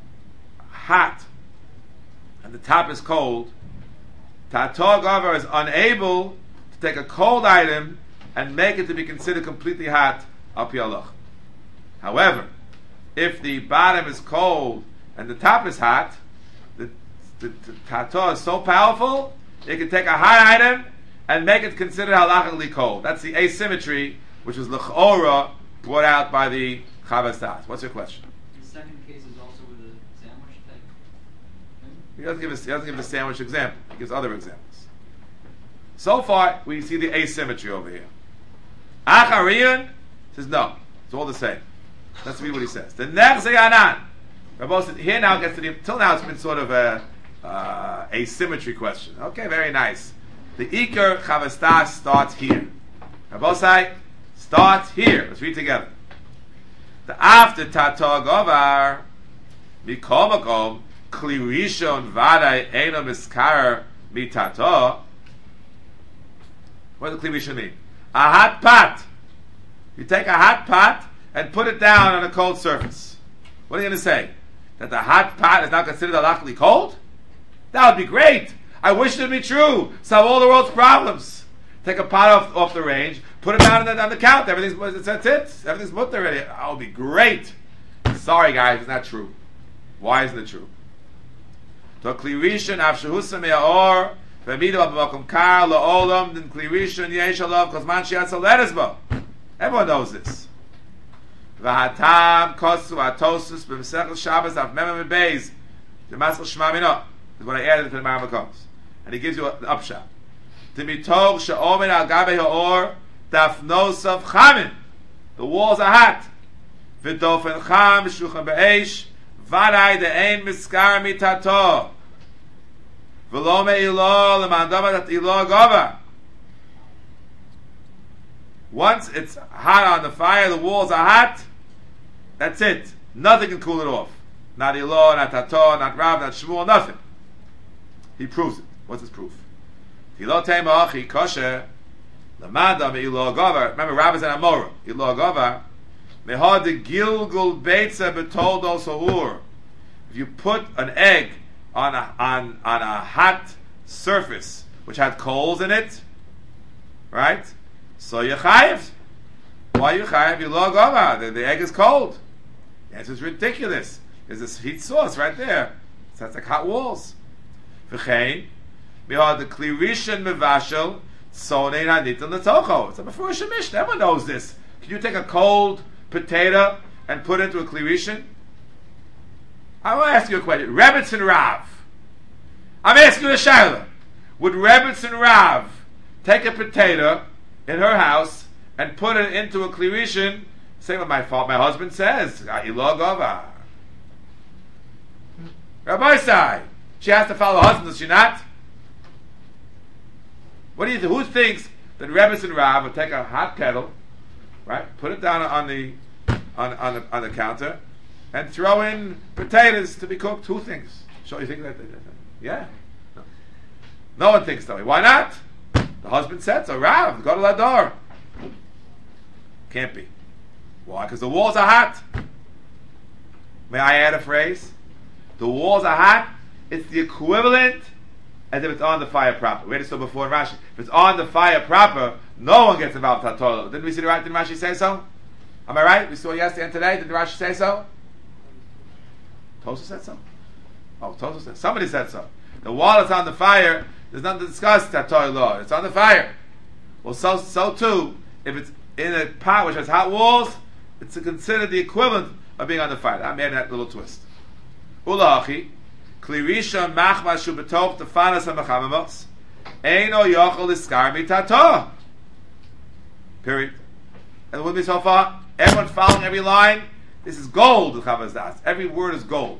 hot and the top is cold, Tato Gavar is unable to take a cold item and make it to be considered completely hot al pi halach. However, if the bottom is cold and the top is hot, the, the, the Tato is so powerful, it can take a hot item and make it considered halachically cold. That's the asymmetry, which was l'chora brought out by the Chavas Das. What's your question? The second case is also with a sandwich type thing? He doesn't give us. He doesn't give the sandwich example. He gives other examples. So far, we see the asymmetry over here. Achariyun says no. It's all the same. Let's read what he says. The next Anan. Here now gets to the. Till now, it's been sort of a uh, asymmetry question. Okay, very nice. The Iker Chavas Das starts here. Rabosai starts here. Let's read together. The after Tato Govar Mikomakom Kli Rishon Vadai Eino Miskar Mitato. What does Kli Rishon mean? A hot pot. You take a hot pot and put it down on a cold surface. What are you going to say? That the hot pot is not considered halachically cold? That would be great. I wish it would be true. Solve all the world's problems. Take a pot off, off the range, put it down on the, on the counter. Everything's that's it. Everything's put there already. That would be great. Sorry, guys, it's not true. Why isn't it true? To klirishan afshehusa me'or v'midu b'makom kar la'olam din klirishan yesh alav kozman shiatza leresbo. Everyone knows this. V'hatam kosu atosus b'mesechel Shabbos af memem beis the maskal shema minot is what I added to the Maram, and he gives you an upshot. Dimitog she'omen al gabe ha'or dafnosav chamin. The walls are hot. V'dofen cham shuchan be'esh vaday de'ein miskar mitato v'lo me'ilo l'mandama dat ilo gova. Once it's hot on the fire, the walls are hot, that's it. Nothing can cool it off. Not ilo, not tato, not rav, not shmuel, nothing. He proves it. What's his proof? Ilo tema achi kosher l'manda me'ilo gova. Remember, Rav is an amora. Ilo gova mehad de gilgul beitza betoldo sohur. If you put an egg on a on on a hot surface which had coals in it, right? So you chayiv. Why you chayiv? Ilo gova. The, the egg is cold. The answer is ridiculous. There's this heat source right there. So that's like hot walls. V'chein, mihad the klirishan mevashel sonein hanitan letocho. It's a befurish mishnah. Everyone knows this. Can you take a cold potato and put it into a klirishan? I want to ask you a question. Rebetz and Rav. I'm asking you a shaila. Would Rebetz and Rav take a potato in her house and put it into a klirishan? Say what my fault. My husband says. Ilo gova. Rabbi Sai. She has to follow her husband, does she not? What do you think? Who thinks that Rebbe and Rav would take a hot kettle, right? Put it down on the on on the, on the counter, and throw in potatoes to be cooked? Who thinks? So you think that? Yeah. No. No one thinks that way. Why not? The husband said so. Rav, go to that door. Can't be. Why? Because the walls are hot. May I add a phrase? The walls are hot. It's the equivalent as if it's on the fire proper. We had it so before in Rashi. If it's on the fire proper, no one gets involved with Torah. Didn't we see the right? Didn't Rashi say so? Am I right? We saw yesterday and today. Did Rashi say so? Tosa said so. Oh, Tosa said. Somebody said so. The wall is on the fire. There's nothing to discuss that Torah law. It's on the fire. Well, so so too. If it's in a pot which has hot walls, it's considered the equivalent of being on the fire. I made that little twist. Ulachi, klirisha machmas shu betoch tefanas hamachamamos, eino yochel iskar mitato. Period. And with me so far, everyone following every line. This is gold. The Chavaz Das. Every word is gold.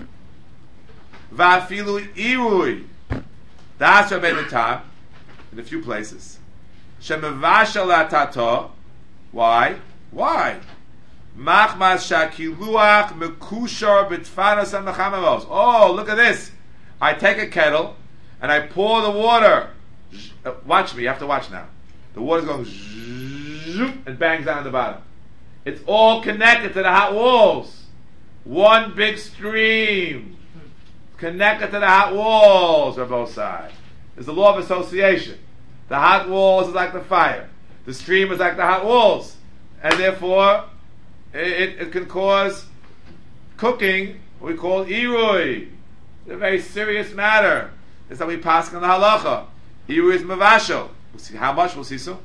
Va'afilu irui. Das Rabbeinu Tam in a few places. Shemevashal tato. Why? Why? Machmas shakiluach mekushar b'tfanas hamachamamos. Oh, look at this! I take a kettle and I pour the water. Uh, watch me. You have to watch now. The water's going zoop and bangs down on the bottom. It's all connected to the hot walls. One big stream connected to the hot walls on both sides. It's the law of association. The hot walls is like the fire. The stream is like the hot walls. And therefore, it, it can cause cooking, what we call irui. It's a very serious matter. It's how we pass on the halacha. Irui is mavashel. We'll see how much, we'll see soon.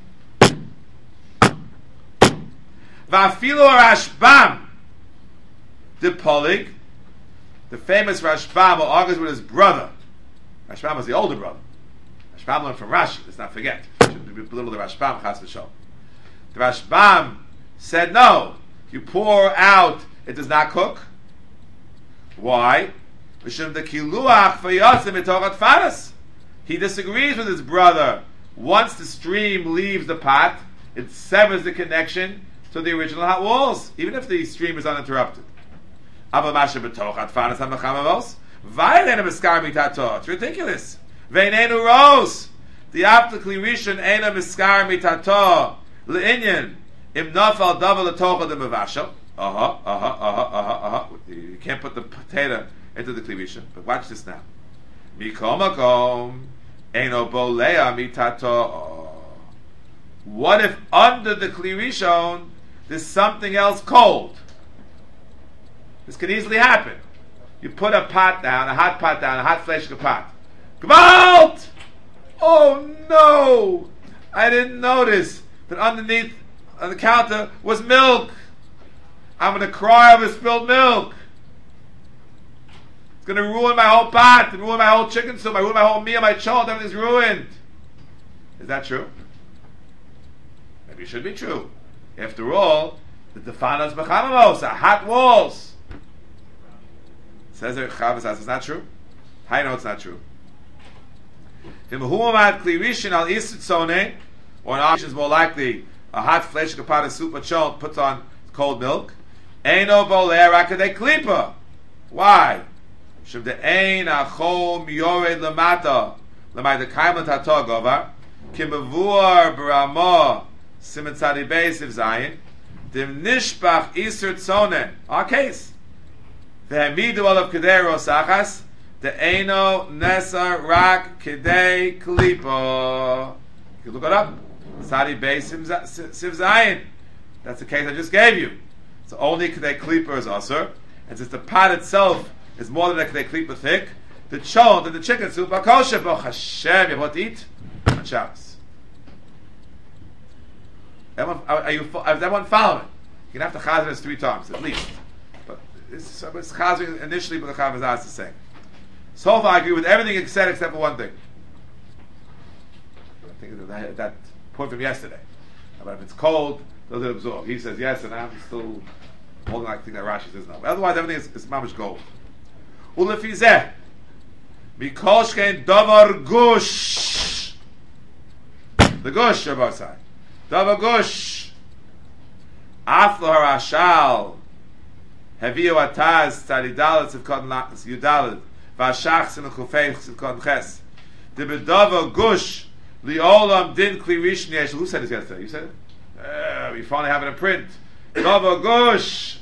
Va'afilu Rashbam, the Polig, the famous Rashbam, who argues with his brother. Rashbam was the older brother. Rashbam learned from Rashi. Let's not forget. Shouldn't belittle the Rashbam. Chas v'shol. The Rashbam said, "No, you pour out; it does not cook. Why? Mishum the kiluach v'yotzim mitochat faras." He disagrees with his brother. Once the stream leaves the pot, it severs the connection to the original hot walls, even if the stream is uninterrupted. It's ridiculous. Ve'inenu rose. The optically rishon ena miskar mitato le'inyan im nafal davar letocha de mevashel. Uh huh. Uh huh. Uh huh. Uh huh. Uh huh. You can't put the potato into the klivisha. But watch this now. Mikomakom eno bolea mitato. What if under the klirishon there's something else cold? This can easily happen. You put a pot down, a hot pot down, a hot fleshka pot. Gewalt! Oh no! I didn't notice that underneath on the counter was milk. I'm going to cry over spilled milk. It's going to ruin my whole pot, and ruin my whole chicken soup, ruin my whole meal, my child, everything's ruined. Is that true? Maybe it should be true. After all, the defanas b'chamamos are hot walls. Says there, Chavas, it's not true. How you know it's not true? Or an option is more likely a hot flesh pot of soup or chol puts on cold milk. Eino boleh rakadei klipa. Why? Shem de ein achol miyored lemata lemay de kaimat hato govar kimavur baramo simen tzadi beis if zayin dem nishbach iser tzone. Our case. V'hamidu olav kedei rosachas the eino nesa rak kedei klipa. You can look it up. Tzadi beis siv zayin. That's the case I just gave you. So only kedei klipa is aser, and since the pot itself is more than a kedei klipa thick, the chon and the chicken soup are kosher. Baruch Hashem, you have what to eat on Shabbos. Everyone, are you? Is everyone following? You're gonna have to chazer this three times at least. But it's, it's chazering initially, but the Chavaz is saying. So far, I agree with everything he said except for one thing. I think that, that point from yesterday about if it's cold, does it absorb? He says yes, and I'm still holding like the thing that Rashi says no. But otherwise, everything is, is mamish gold. Ulefizeh mikol shkein davar gush. The gush of our side. Davar gush. Aflo harashal. Heviu ataz tzadidalet sivkon yudalet. Vashach sim chufei sivkon ches. The bedava gush liolam din kli rishon yesh. Who said this yesterday? You said it. Uh, we finally have it in print. Dava gush.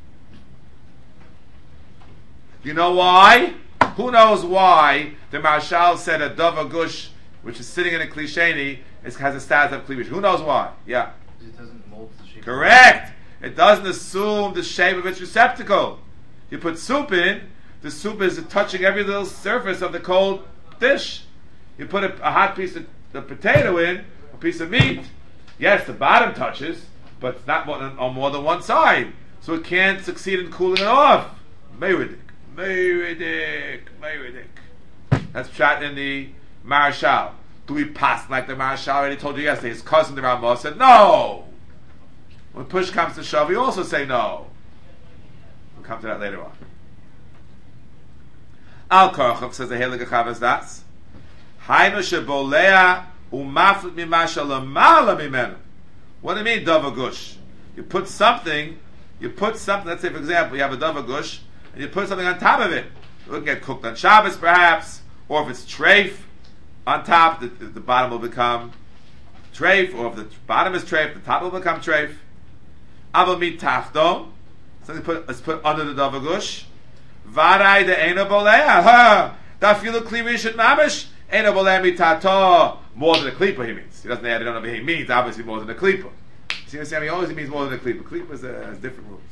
You know why? Who knows why the Marshal said a dava gush, which is sitting in a klisheni, has a status of kli rishon? Who knows why? Yeah. It doesn't mold the shape. Correct. It doesn't assume the shape of its receptacle. You put soup in, the soup is touching every little surface of the cold dish. You put a, a hot piece of the potato in, a piece of meat. Yes, the bottom touches, but it's not more than, on more than one side. So it can't succeed in cooling it off. Meirik, Meirik, Meirik. That's shot in the Marshal. Do we pass like the Marshal? I already told you yesterday. His cousin, the Ramah, said no. When push comes to shove, we also say no. We'll come to that later on. Al Korachov says the Heilige Chavas Das. Hainu shebolea umaflit mimasha lamala mimenu. What do you mean, dava gush? You put something, you put something, let's say for example, you have a dava gush, and you put something on top of it. It will get cooked on Shabbos perhaps, or if it's treif, on top, the, the bottom will become treif, or if the bottom is treif, the top will become treif. Aval mit tachto, something put, let's put under the dava gush. Varai de ena bolea, ha, da filu kli rishon mamish, ena bolea mitato, more than a klipa he means. He doesn't add it on over here, he means obviously more than a klipa. See what I'm saying? He always means more than a klipa. Klipa is, uh, has different rules.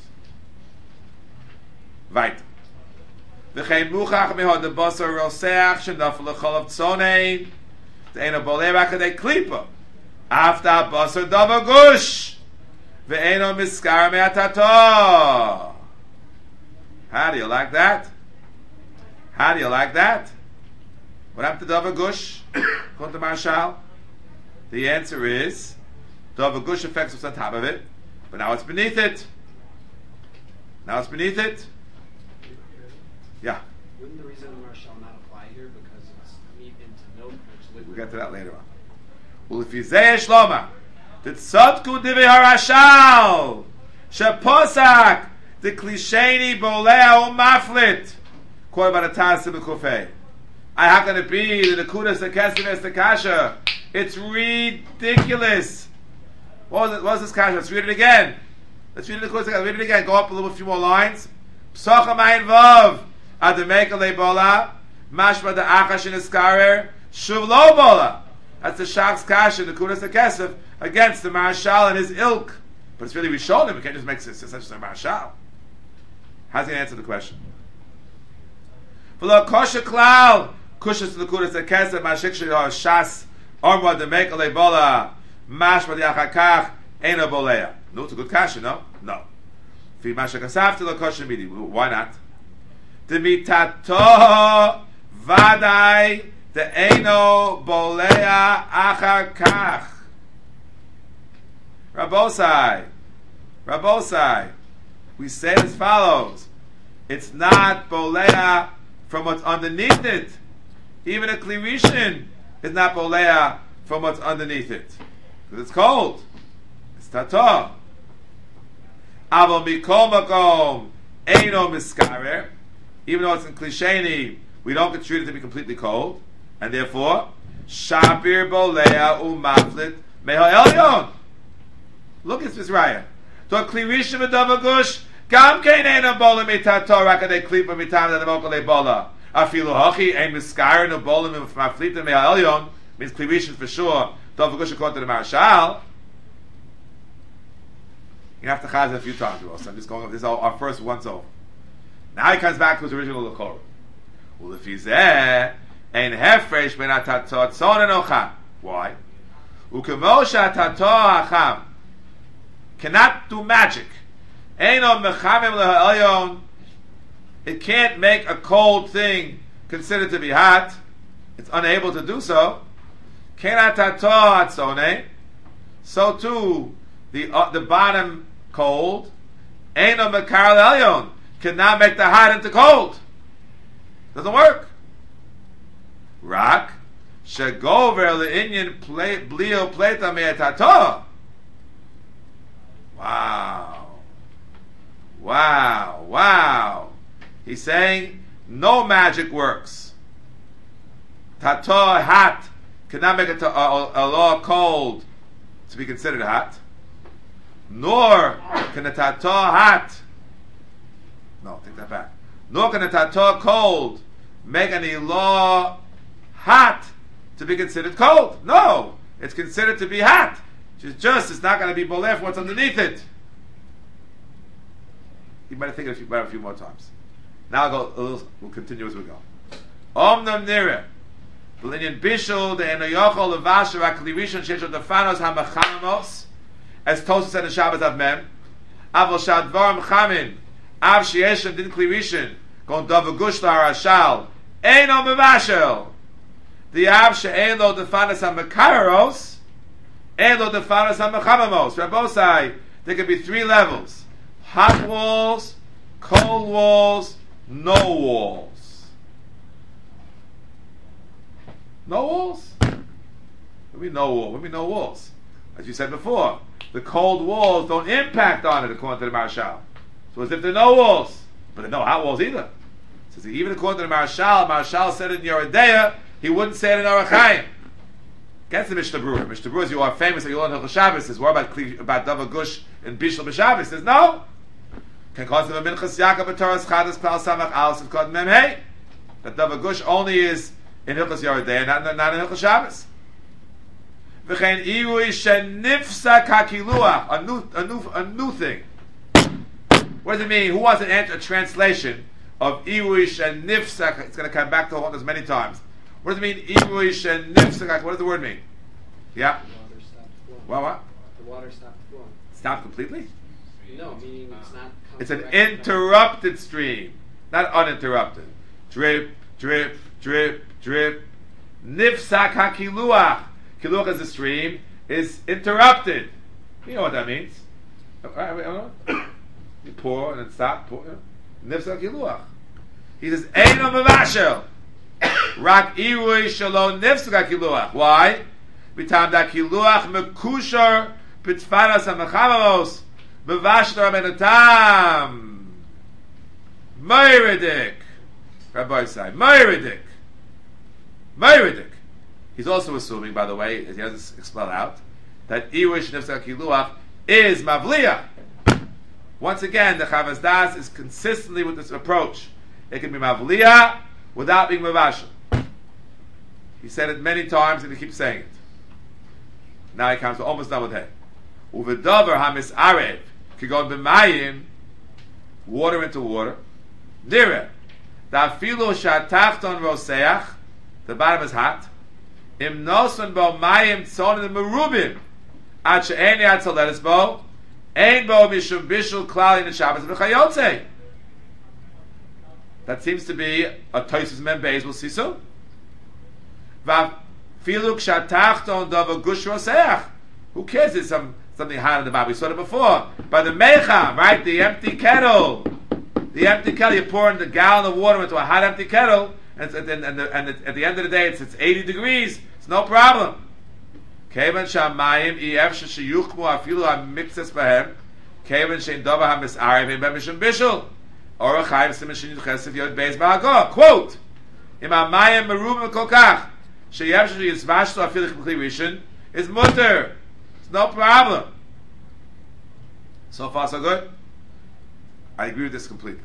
Vait. V'chein muchach mehod de basar roseach, shenafel lechol of tzonein, de ena bolea rakadei klipa. After basar dava gush. Ve'eno miskar me'atato. How do you like that? How do you like that? What happened to Dava Gush? According to Marshal, the answer is Dava Gush affects what's on top of it, but now it's beneath it. Now it's beneath it. Yeah. Wouldn't the reason Marshal not apply here because it's meat into milk, which liquid? We'll get to that later on. Well, if you say Shloma, the tzadku divi harashal sheposak the klisheni bolea umaflit quoted by the Taz Sibukufei. I how can it be the Nakudas the Kesim es the Kasha? It's ridiculous. What was it? What was this Kasha? Let's read it again. Let's read it. Let's read it again. Go up a little few more lines. Psocha mayin vav ademeka leibola mashma the achash in eskarer shuv lo bola. That's the Shach's Kasha, the Kudas the Kesef, against the Marshal and his ilk. But it's really Rishonim. We can't just make it such a Marshal. How's he answer the question? V'lo kosher klal kushas to the Kudas the Kesef mashik sheyar shas arma demek alei bola mashma diachakach ena bolea. No, it's a good Kasha, no? No. Fi mashak asaf to the kosher midi. Why not? Demitato vadai the Eino Bolea Achar Kach. Rabosai. Rabosai. We say as follows. It's not Bolea from what's underneath it. Even a Kli Rishon is not Bolea from what's underneath it. Because it's cold. It's Tato. Aval Mikol Makom Eino Miskarer. Even though it's in Klisheni, we don't get treated to be completely cold. And therefore, Shapir Bolea Umaflit Meha Elyon. Look at this raya. To Klirishim Adavagush, Gam Kain Ena Bola Mitato Rakade Klipa Mitam Dadamokale Bola. Afilu Hochi, Ein Miskar, no Bola Maflit Meha Elyon, means Klirishim for sure. Davagush according to the Marshal. You have to chaz it a few times, so I'm just going over this is our first once over. Now he comes back to his original Lakor. Well, if he's there, ein hefresh ben atatot tzon enocham. Why? Ukemo shatato acham cannot do magic. Eino mechamim leha'elyon. It can't make a cold thing considered to be hot. It's unable to do so. Kenat tato atzone. So too, the uh, the bottom cold. Eino mekar leha'elyon cannot make the hot into cold. Doesn't work. Rak shegover le'inyan blio pleta me'etato. Wow, wow, wow. He's saying no magic works tato hot cannot make it a, a, a law cold to be considered hot. Nor can a tato hot. No, take that back. Nor can a tato cold make any law hot to be considered cold. No, it's considered to be hot. It's just, it's not going to be bolef what's underneath it. You might think about it a few more times. Now I'll go a little, we'll continue as we go. Omnam nire. B'linyan bishul de'eno yochol levasher ha'klirishon shesho defanos ha'mechamamos, as Tosfos said in Shabbos Av Mem, Aval shadvarim chamin, av sheyeshem din klirishon, gon dava gush la'arashal, eino mevashel. The av she'en lo defanos ha'mekaros, en lo defanos ha'mechamamos. Rabbosai, there could be three levels. Hot walls, cold walls, no walls. No walls? What do you mean no walls? What do you mean no walls? As you said before, the cold walls don't impact on it according to the Marshal. So as if there are no walls, but there are no hot walls either. So even according to the Marshal, Marshal said it in Yeridea, he wouldn't say it in Orach Chaim. Against the Mishnah Berurah. Mishnah Berurah, you are famous that you learn Hilchos Shabbos. Says, what about about Dava Gush and Bishul B'Shabbos? Says, no. Can cause them a Minchas Yaakov B'Toras Chadas Pal Samach Aleph Kod Mem Hey. That Dava Gush only is in Hilchos Yeridea, not, not in Hilchos Shabbos. V'chein Irui Shenifsak HaKiluach. A new, a new, a new thing. What does it mean? Who wants to answer a translation of Irui Shenifsak? It's going to come back to hold this many times. What does it mean? Irui Shenifsak. What does the word mean? Yeah. The water stopped flowing. What? What? The water stopped flowing. Stop completely? No, meaning it's not. It's an interrupted stream, not uninterrupted. Drip, drip, drip, drip. Nifsak hakiluach. Kiluach is a stream, is interrupted. You know what that means. You pour and then stop. Pour. Nifsak hakiluach. He says, Eino mevashel. Rak irui shalom nifsak hakiluach. Why? B'tam da kiluach mekushar b'tfanas ha-mechamamos. Bevashtar Benatam Meiridik Rabbi say Meiridik Meiridik. He's also assuming, by the way, as he hasn't expelled out, that Irish Nifsak Kiluach is Mavliya. Once again, the Chavaz Das is consistently with this approach. It can be Mavliya without being Mavashal. He said it many times and he keeps saying it. Now he comes to almost done with it. Uvedover Hamis Arev. Kigon b'mayim, water into water. Nire, da'afilu shatachton roseach, the bottom is hot. Im noson bo mayim tzonin merubim, ad she'eni atzoletis bo, ein bo mishum bishul klal in the Shabbos v'chayotze. That seems to be a Tosfos Mem Beis, we'll see soon. Va'afilu shatachton dava gush roseach. Who cares? It's some something hot in the bottom. We saw it before. By the mecha, right? The empty kettle. The empty kettle. You pour in the gallon of water into a hot empty kettle, and, and, and, the, and the, at the end of the day, it's, it's eighty degrees. It's no problem. Kevan shamayim ef sheyuchmu afilu hamiktzes bahem. Kevan shein dava hamisarevim b'mishum bishul. Orach Chaim siman shin chesed yod beis ba'agor. Quote: Im hamayim merubim kolkach sheyef sheyizvashtu afilu ch'mchli rishon is mutter. No problem. So far, so good. I agree with this completely.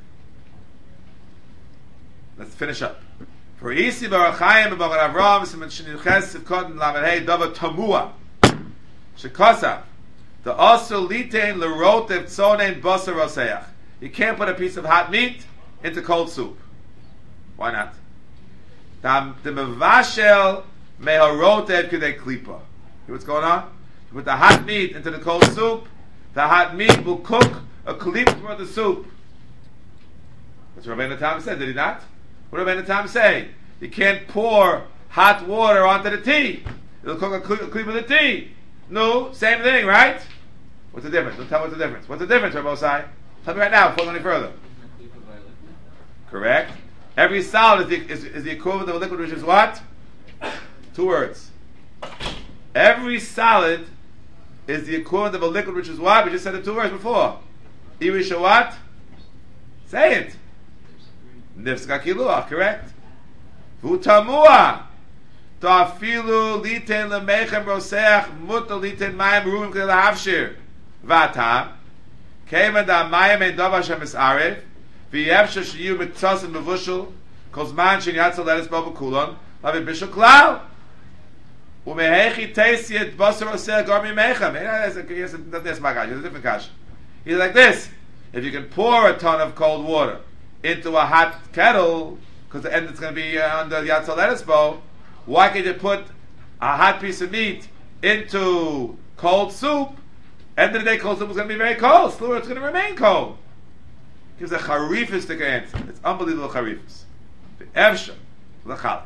Let's finish up. For Isi Barachayim B'Bagan Avram Siman Shiniches Sivkot Lamed Hey Dava Tamua Shekosav the also Litein Lerotev Tzonein Basar Roseach. You can't put a piece of hot meat into cold soup. Why not? The Mevashel Meharotev K'dei Klipa. See what's going on? With the hot meat into the cold soup, the hot meat will cook a klipa for the soup. That's what Rabbeinu Tam said, did he not? What did Rabbeinu Tam say? You can't pour hot water onto the tea. It'll cook a klipa of the tea. No, same thing, right? What's the difference? Don't tell me what's the difference. What's the difference, Rabbi Osai? Tell me right now, before I go any further. Correct. Every solid is the, is, is the equivalent of a liquid, which is what? Two words. Every solid is the equivalent of a liquid, which is what? We just said the two words before. Irisha what? Say it. Nifska kiluach, correct? Vutamua. Ta'afilu liten lemechem roseach mutal liten mayim ruim k'le lahavshir. V'atam. Keva da mayim en dova shem es arev. V'yevsha shiyu mitzos and mevushel. Kozman shen yatzal ledes bo b'kulon. Lavi bishul klal. Umehechi teis yet basar roseach garmi mechem. Here's a different kasha. He's like this. If you can pour a ton of cold water into a hot kettle, because the end it's going to be uh, under the Yatzal Eresbo, why can't you put a hot piece of meat into cold soup? End of the day, cold soup is going to be very cold. Slower, it's going to remain cold. Gives a charifistic answer. It's unbelievable charifis. The Evsha, the Chalat.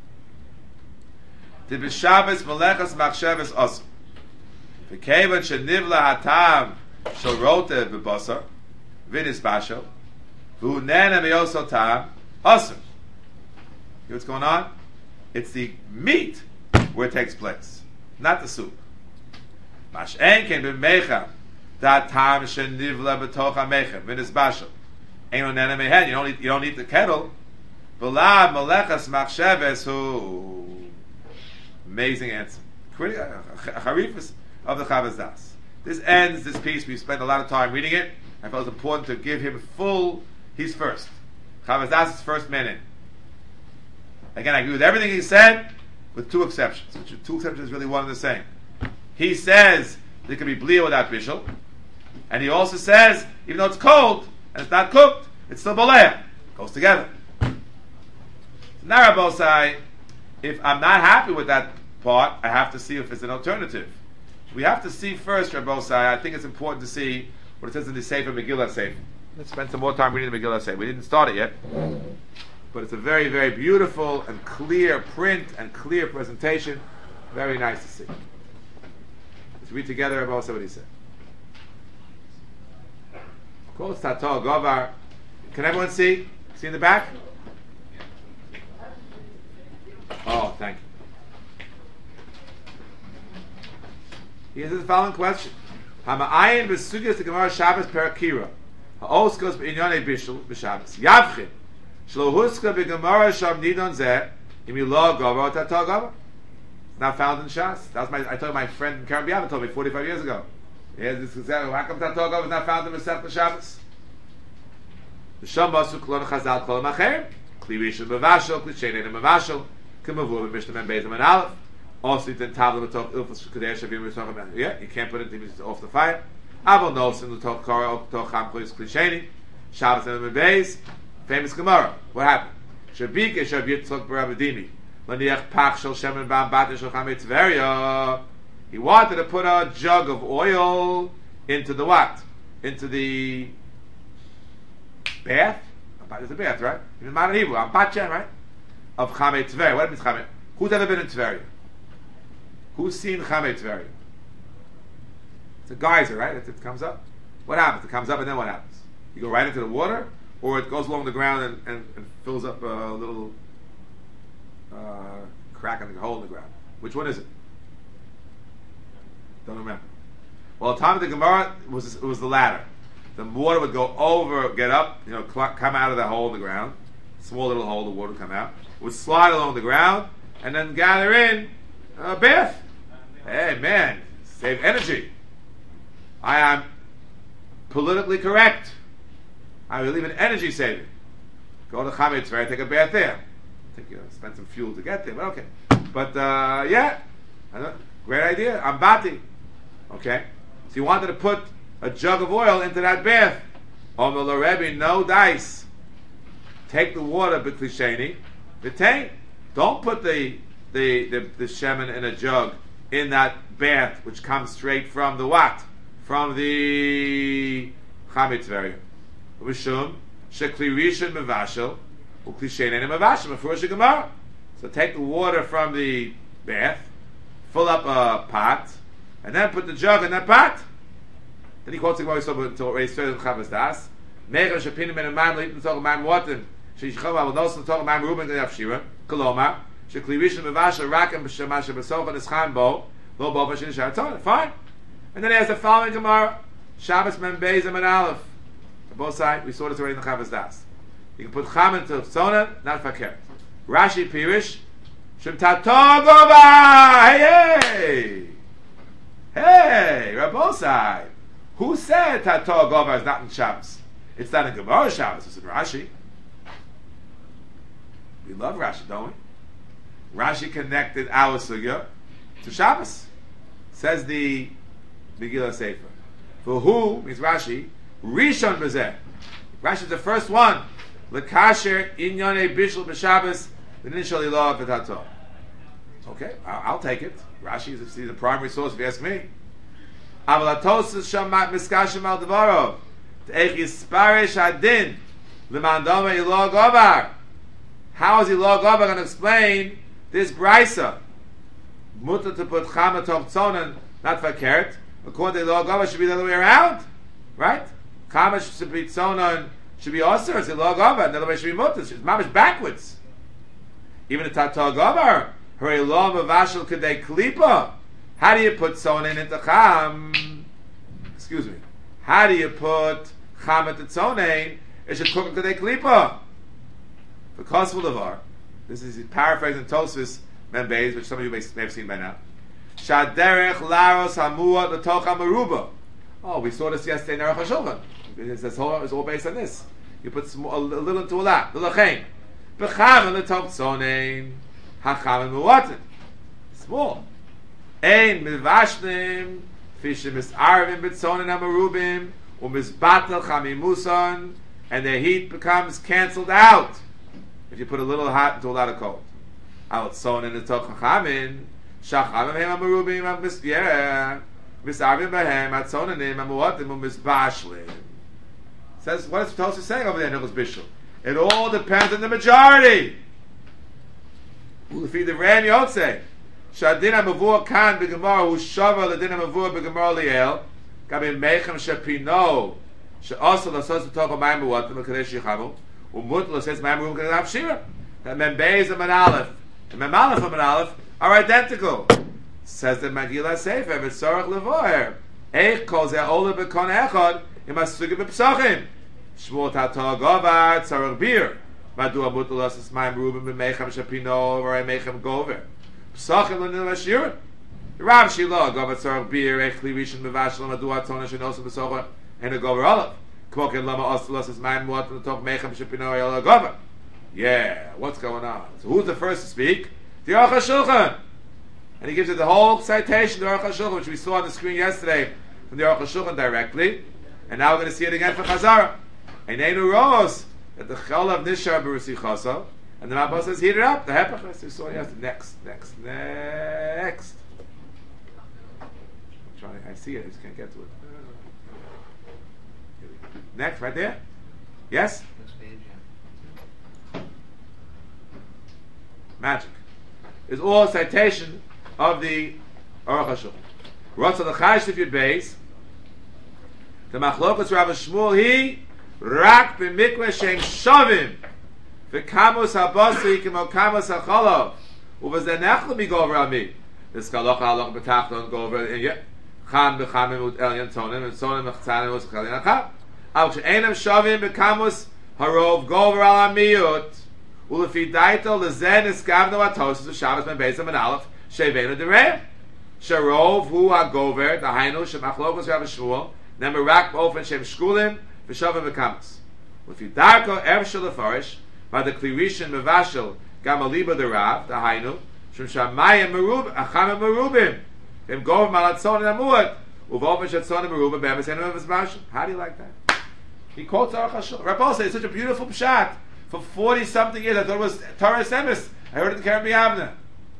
The B'Shabbos Melechas Machshavos Osir. The Kevan Shenivla Hatam Shorote B'Basar Vidis Bashel V'Unena Meyoso Tam Osir. You know what's going on? It's the meat where it takes place, not the soup. Mash'en ken b'mecha that tam shenivla b'toch hamecha vidis bashel. Ain't unena mehen. You don't eat. You don't eat the kettle. V'la melechas machshavos hu. Amazing answer. Charifus of the Chavos Das. This ends this piece. We spent a lot of time reading it. I felt it important to give him full. He's first. Chavos Das is first man in. Again, I agree with everything he said, with two exceptions. Which two exceptions is really one and the same. He says there can be blia without bishul, and he also says even though it's cold and it's not cooked, it's still bolea. Goes together. Now, Rabosai, if I'm not happy with that part, I have to see if it's an alternative. We have to see first, Rabosai. I think it's important to see what it says in the Sefer Megillah Sefer. Let's spend some more time reading the Megillah Sefer. We didn't start it yet, but it's a very, very beautiful and clear print and clear presentation. Very nice to see. Let's read together about what he said. Kol Tato Govar. Can everyone see? See in the back? Oh, thank you. He has the following question. Hama'ayin b'sugyas the Gemara Shabbos perakira. Ha'oskos b'inyonei bishul b'Shabbos. Yavchin. Shlo huska b'Gemara sham nidon zeh. Im yilo govar tato govar. It's not found in Shas. That's my. I told my friend Karen Biava told me forty-five years ago. Yeah, this is how come tato govar is not found in Masech b'Shabbos? The sham basu klon chazal kol macher. Kli rishon b'vashel. Kli shein ene b'vashel. K'mavur b'mishnah men beis and aleph. Also, then tavla b'toch ilfus kadesh avim b'toch amen. Yeah, you can't put it until off the fire. Avol nosin l'toch kara l'toch chamkois kli sheini. Shabbos and beis. Famous Gemara. What happened? Shabik eshav yitzchok barabadimi. L'niach pach shel shemen ba'am bata shel chamei tveria. He wanted to put a jug of oil into the what? Into the bath. It's a bath, right? In modern Hebrew, ampacha, right? Of chamei tveria. What means chamei? Who's ever been in Tveria? Who's seen chamei tveria? It's a geyser, right? It, it comes up. What happens? It comes up, and then what happens? You go right into the water. Or it goes along the ground and, and, and fills up a little uh, crack in the hole in the ground. Which one is it? Don't remember. Well, the time of the Gemara was it was the latter. The water would go over, get up, you know, cl- come out of the hole in the ground. Small little hole, the water would come out. It would slide along the ground and then gather in a bath. Hey man, save energy. I am politically correct. I believe in energy saving. Go to Chamei Tveria, take a bath there. Take you know, spend some fuel to get there, but okay. But uh, yeah, I know, great idea. Ambati. Okay, so you wanted to put a jug of oil into that bath. Omer lo Rebbe, no dice. Take the water, b'klisheni, v'tein. Don't put the the the, the shemen in a jug in that bath, which comes straight from the what? From the Chamei Tveria. V'shum shekli rishon mevashel u'kli sheinen mevashel mefurish Gemara. So take the water from the bath, fill up a pot, and then put the jug in that pot. Then he quotes the Gemara until already started in Chavos Das. Meir shepinim ben aman lo yitnu tog aman waten sheishchav avol nosen tog aman ruben g'nei avshira koloma shekli rishon mevashel rakem b'shemashe b'soch v'nescham bo lo bo v'shin shar tzon. Fine. And then he has the following Gemara: Shabbos men beis and aleph. On both sides, we saw this already in the Chavos Das. You can put cham into tzona, not fakir. Rashi pirish Shem Tato Govar. Hey, hey, hey, Rabbosai. Who said Tato Govar is not in Shabbos? It's not in Gemara Shabbos. It's in Rashi. We love Rashi, don't we? Rashi connected our sugya to Shabbos. Says the Megillah Sefer. For who means Rashi? Rishon Bezeh. Rashi is the first one. Lekasher inyane bishul b'Shabbos v'ninshal ilah v'tato. Okay, I'll, I'll take it. Rashi is the primary source if you ask me. Avalatos shamat miskashim al devarov te'ech yisparish adin l'mandama ilah govar. How is ilah govar going to explain this brisa? Mutter to put chama tov tzonen, not fakert. According to ilah govar, should be the other way around, right? Chama should be tzonen. Should be also it's a log over, another way should be mutter. It's mamish backwards. Even a tato gover, her law mavashel kadei klipa. How do you put someone in into cham? Excuse me. How do you put cham into tzonein? It should cook kadei klipa. For kosvel davar. This is paraphrasing Tosfos Membeis, which some of you may, may have seen by now. Shaderech laros hamuat l'tocha meruba. Oh, we saw this yesterday in Aruch HaShulchan. This whole is all based on this. You put some, a little into a lot. L'lachein. B'cham l'tov tzonein. Hacham mu'atin. Small. Ein mivashnim. Fishim mis'arvim b'tzonein ha'merubim. U'mizbatel chamimuson. And the heat becomes cancelled out. If you put a little hot into a lot of cold. Out tzonein l'tov chachamin. Shachamim hem ha'merubim. Yeah. Mis'arvim b'hem. Atzonenim ha'mu'atin. U'mizbashlim. Says, what is Tosfos saying over there, Nicholas Bishul? It all depends on the majority. Ulefi the Ram Yotzei. Shadin HaMavur kan b'Gemara hu shava l'din HaMavur b'Gemara liel gabi meichem shepino she'asa l'sos v'toko mayim mu'atim l'kadesh yichamu u'mut l'ses mayim mu'atim l'kadesh shira. That Membeis and Menalef and Memalef and Menalef are identical. Says the Megillah Sefer v'tzorach levoher eich kol zeh olah b'kon echad im ha'sugi b'psachim Shmuel Tato Govar tzarech bir Madu amut l'sos mayim mu'atim b'meichem shepino v'rei meichem gover Psachim l'nil v'shira. Rav Shila Govar tzarech bir echli rishon mevashel madu atona shenosu b'socha and a gover olav. Kmoken lama ostelos is mayim mu'atim l'tok meichem shepino yola gover. Yeah, what's going on? So who's the first to speak? The Aruch HaShulchan. And he gives it the whole citation, the Aruch HaShulchan, which we saw on the screen yesterday from the Aruch HaShulchan directly. And now we're going to see it again for Chazara. Einenu Ros, that the Chalav Nishar B'Rusi Chaso, and the Mabbal says, heat it up, the Hepachas. We saw it yesterday. Next, next, next. I'm trying, I see it, I just can't get to it. Next, right there? Yes? Next page, yeah. Magic. It's all a citation of the Aruch HaShulchan. Rotza l'chayish if you'd base. The machlokas Rav Shmuel he rak b'mikveh shem shavim v'kamos habasi k'mo kamos hacholov uvazeh nechlu migover ami. This kaloch halach b'tachton gover and yet chan b'chamim ut elyon tonim and sonim mechzanim us chalin achab. Al she'enam shavim b'kamos harov gover al amiyut. Ulefi daito lezen iskavno atosis v'shavas ben beis and aleph shevenu dereh sharov hu hagover the hainu shemachlokas Rav Shmuel nemmer rak ofen shem shkulim v'shavim v'kamas. Ulefi darko ev shalafarish by the klirishin mevashel gamaliba derav the hainu shem shamayim merub achamim merubim im gover malatzon amuat uvofen shatzon merubim be'emes enu v'zmashim. How do you like that? He quotes Aruch HaShulchan. Rabbi says it's such a beautiful pshat. For forty something years, I thought it was Torah Semis. I heard it in Karen B'Yavne.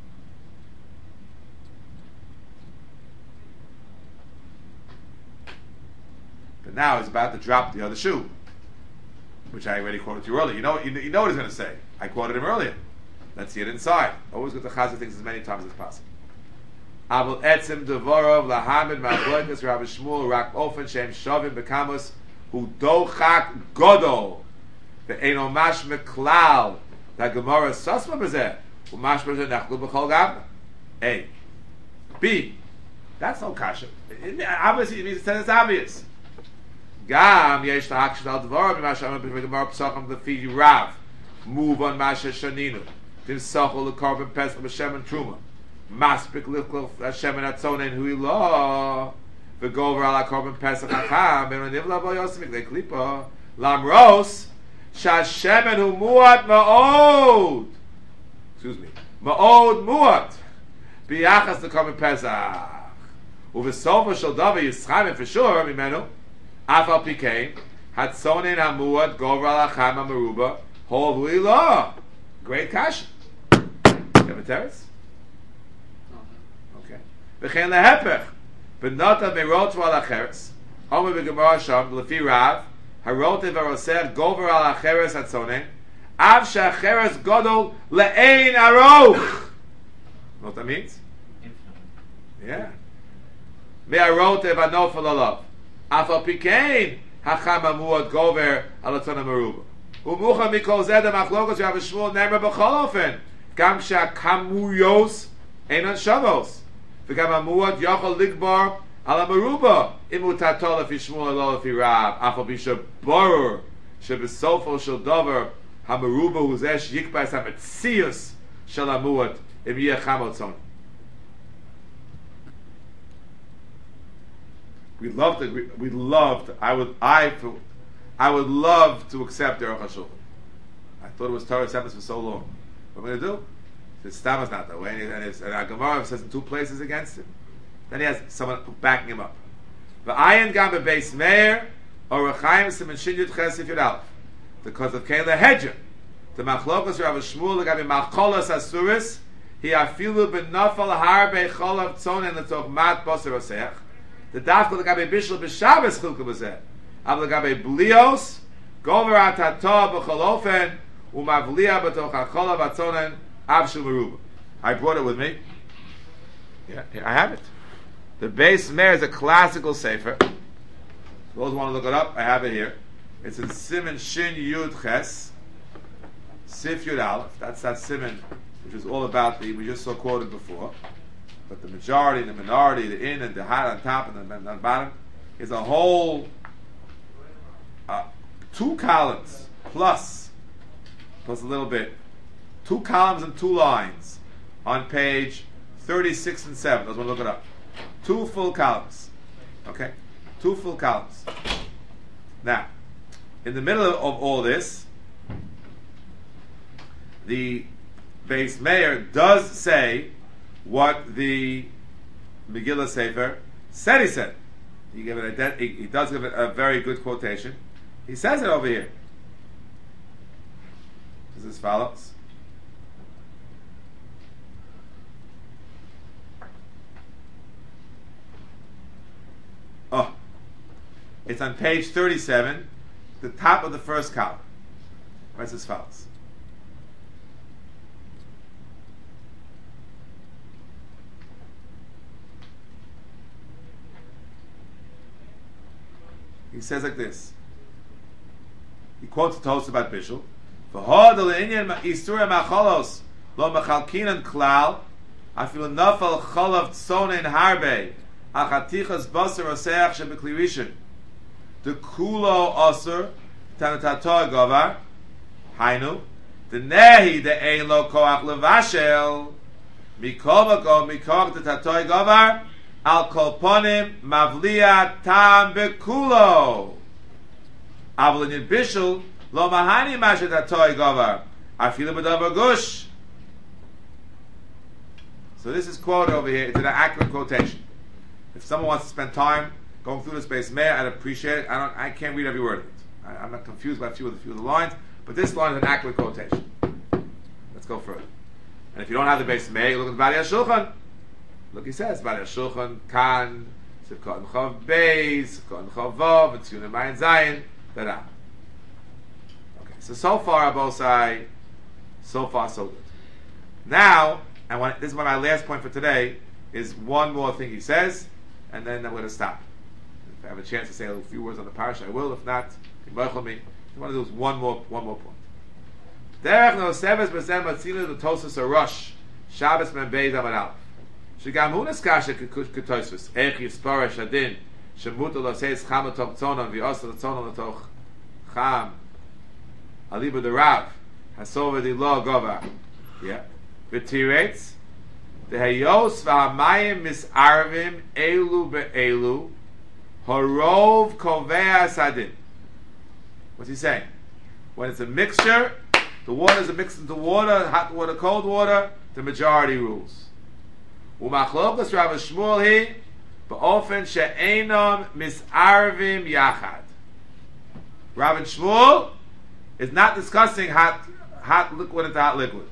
But now he's about to drop the other shoe, which I already quoted to you earlier. You know, you, you know what he's going to say. I quoted him earlier. Let's see it inside. Always get the Chazal things as many times as possible. Avol etzim devorov lahamid ma'avodas Rav Shmuel rak ofen shem shavim b'kamos hu dochak godol. The Eino Mashme Klal, that Gemara Sasma Bezeh, who Mashme Bezeh Nechlu B'chol Gavna. A. B. That's no kasha. Obviously, it means it's obvious. Gam Yesh Lahakshit Al Dvarim Mashme Bezeh Gemara Psachim Lefi Rav. Move on Masha Shaninu. Timsachol the carbon pesach b'shem and truma. Maspik lichlof Hashem and atzonen hui lo. V'gover ala carbon pesach acham and nivla bo yosimik le klipa. Lamros shashem hu muat ma'od. Excuse me. Ma'od muat. Biyachas the carbon pesach. Uvesofa shel davar yischayim for sure mimenu. Afal pikein hatzonen hamuat gover ala acham amaruba. Hol hui lo. Great kasha. You have a terrace? Okay. V'chein lehepech. B'nota me'rot v'al acheres. Omer b'gemara sham, l'fi Rav, harote v'roser gover al acheres hatzonen, av she'acheres godol le'ein aroch. Know what that means? Yeah. Me'arote v'anofel alav. Afal pikein hacham amuad gover al hatzonen meruba. Umucha mikol zed machlokas you have a shmuel nemer b'chol ofen. Gam she'kamuyos einan shavos. V'gam amuad yochol ligbar ala meruba. Imu tatol lefi shmuel lo lefi Rav. Afal bisha borur shebesofo shel dover hameruba huzesh yikbas hametzius shel amuad im yeh chamotzon. We loved it. We, we loved. I would. I. I would love to accept the Aruch HaShulchan. I thought it was Torah Semis for so long. What am I going to do? The Stam is not that way, and, it's, and our Gemara says in two places against him. Then he has someone backing him up. The Ayin Gam Beis Meir or Rechaim Siman Shin Yud Ches Yud Aleph, because of Kein Lehedja. The Machlokas Rav Shmuel Gabi Malcholas Asuris He Afilu Benafal Harbe Cholav Tzon and Letoch Mat Basar Osech. The Dafka Gabi Bishul B'Shabbos Chilka B'Zeh. Avlagabe Blios, Gomer Atata B'Cholofen, Umavlia B'Toch HaCholav Atzonen, Avshul Meruba. I brought it with me. Yeah, I have it. The Beis Meir is a classical sefer. Those who want to look it up, I have it here. It's in Siman Shin Yud Ches, Sif Yud Aleph. That's that Siman, which is all about the, we just saw quoted before. But the majority, the minority, the in and the hat on top and the, and the bottom, is a whole Uh, two columns plus plus a little bit, two columns and two lines on page thirty-six and seven. Those want to look it up. Two full columns. Okay, two full columns. Now, in the middle of all this, the Beis Meir does say what the Megillah Sefer said. He said he gave it a he, he does give it a very good quotation. He says it over here. This is as follows. Oh, it's on page thirty-seven, the top of the first column. It's as follows. He says like this. He quotes the Tosafos about Bishul. V'hod le'inyan isura macholos lo mechalkinan klal afilu nafal cholav tzonen harbe achatichas basar oseach shebekli rishon the kulo osur tanatato govar hainu the nehi the ein lo koach levashel mikol makom mikol tanatato govar al kolponim mavlia tam bekulo. Avlin Bishul lo mahani mashet atoy gavar afilu b'davar gush. So this is quoted over here. It's an accurate quotation. If someone wants to spend time going through this Beis Meir, I'd appreciate it. I don't. I can't read every word of it. I, I'm not confused by a few of the few of the lines, but this line is an accurate quotation. Let's go further. And if you don't have the Beis Meir, look at Bali HaShulchan. Look, he says Bali HaShulchan Kan Sivkot Chav Beis Sivkot Chav Vav and Tziyun Mayin Zayin. Okay, so so far Abosai, so far so good. Now, I want this is my last point for today. Is one more thing he says, and then I'm going to stop. If I have a chance to say a few words on the parasha, I will. If not, me. I want to do one more one more point. Derech no seves b'sem matzinu the Tosafos Arush Shabbos men beis amad aleph. Shegam hu neskasha k'Tosafos eich yispara shadin. Shemutal says cham atoch tzonon v'yosel tzonon atoch cham aliba the Rav hasova the law govar Yeah. V'tiretz. The hayos v'hamayim misarvim elu be'elu harov kovea sadin. What's he saying? When it's a mixture, the water is a mix into water, hot water, cold water, the majority rules. U'machlokas Rav Shmuel hi ba'ofen she'enam misarvim yachad. Rav Shmuel is not discussing hot, hot liquid into hot liquid.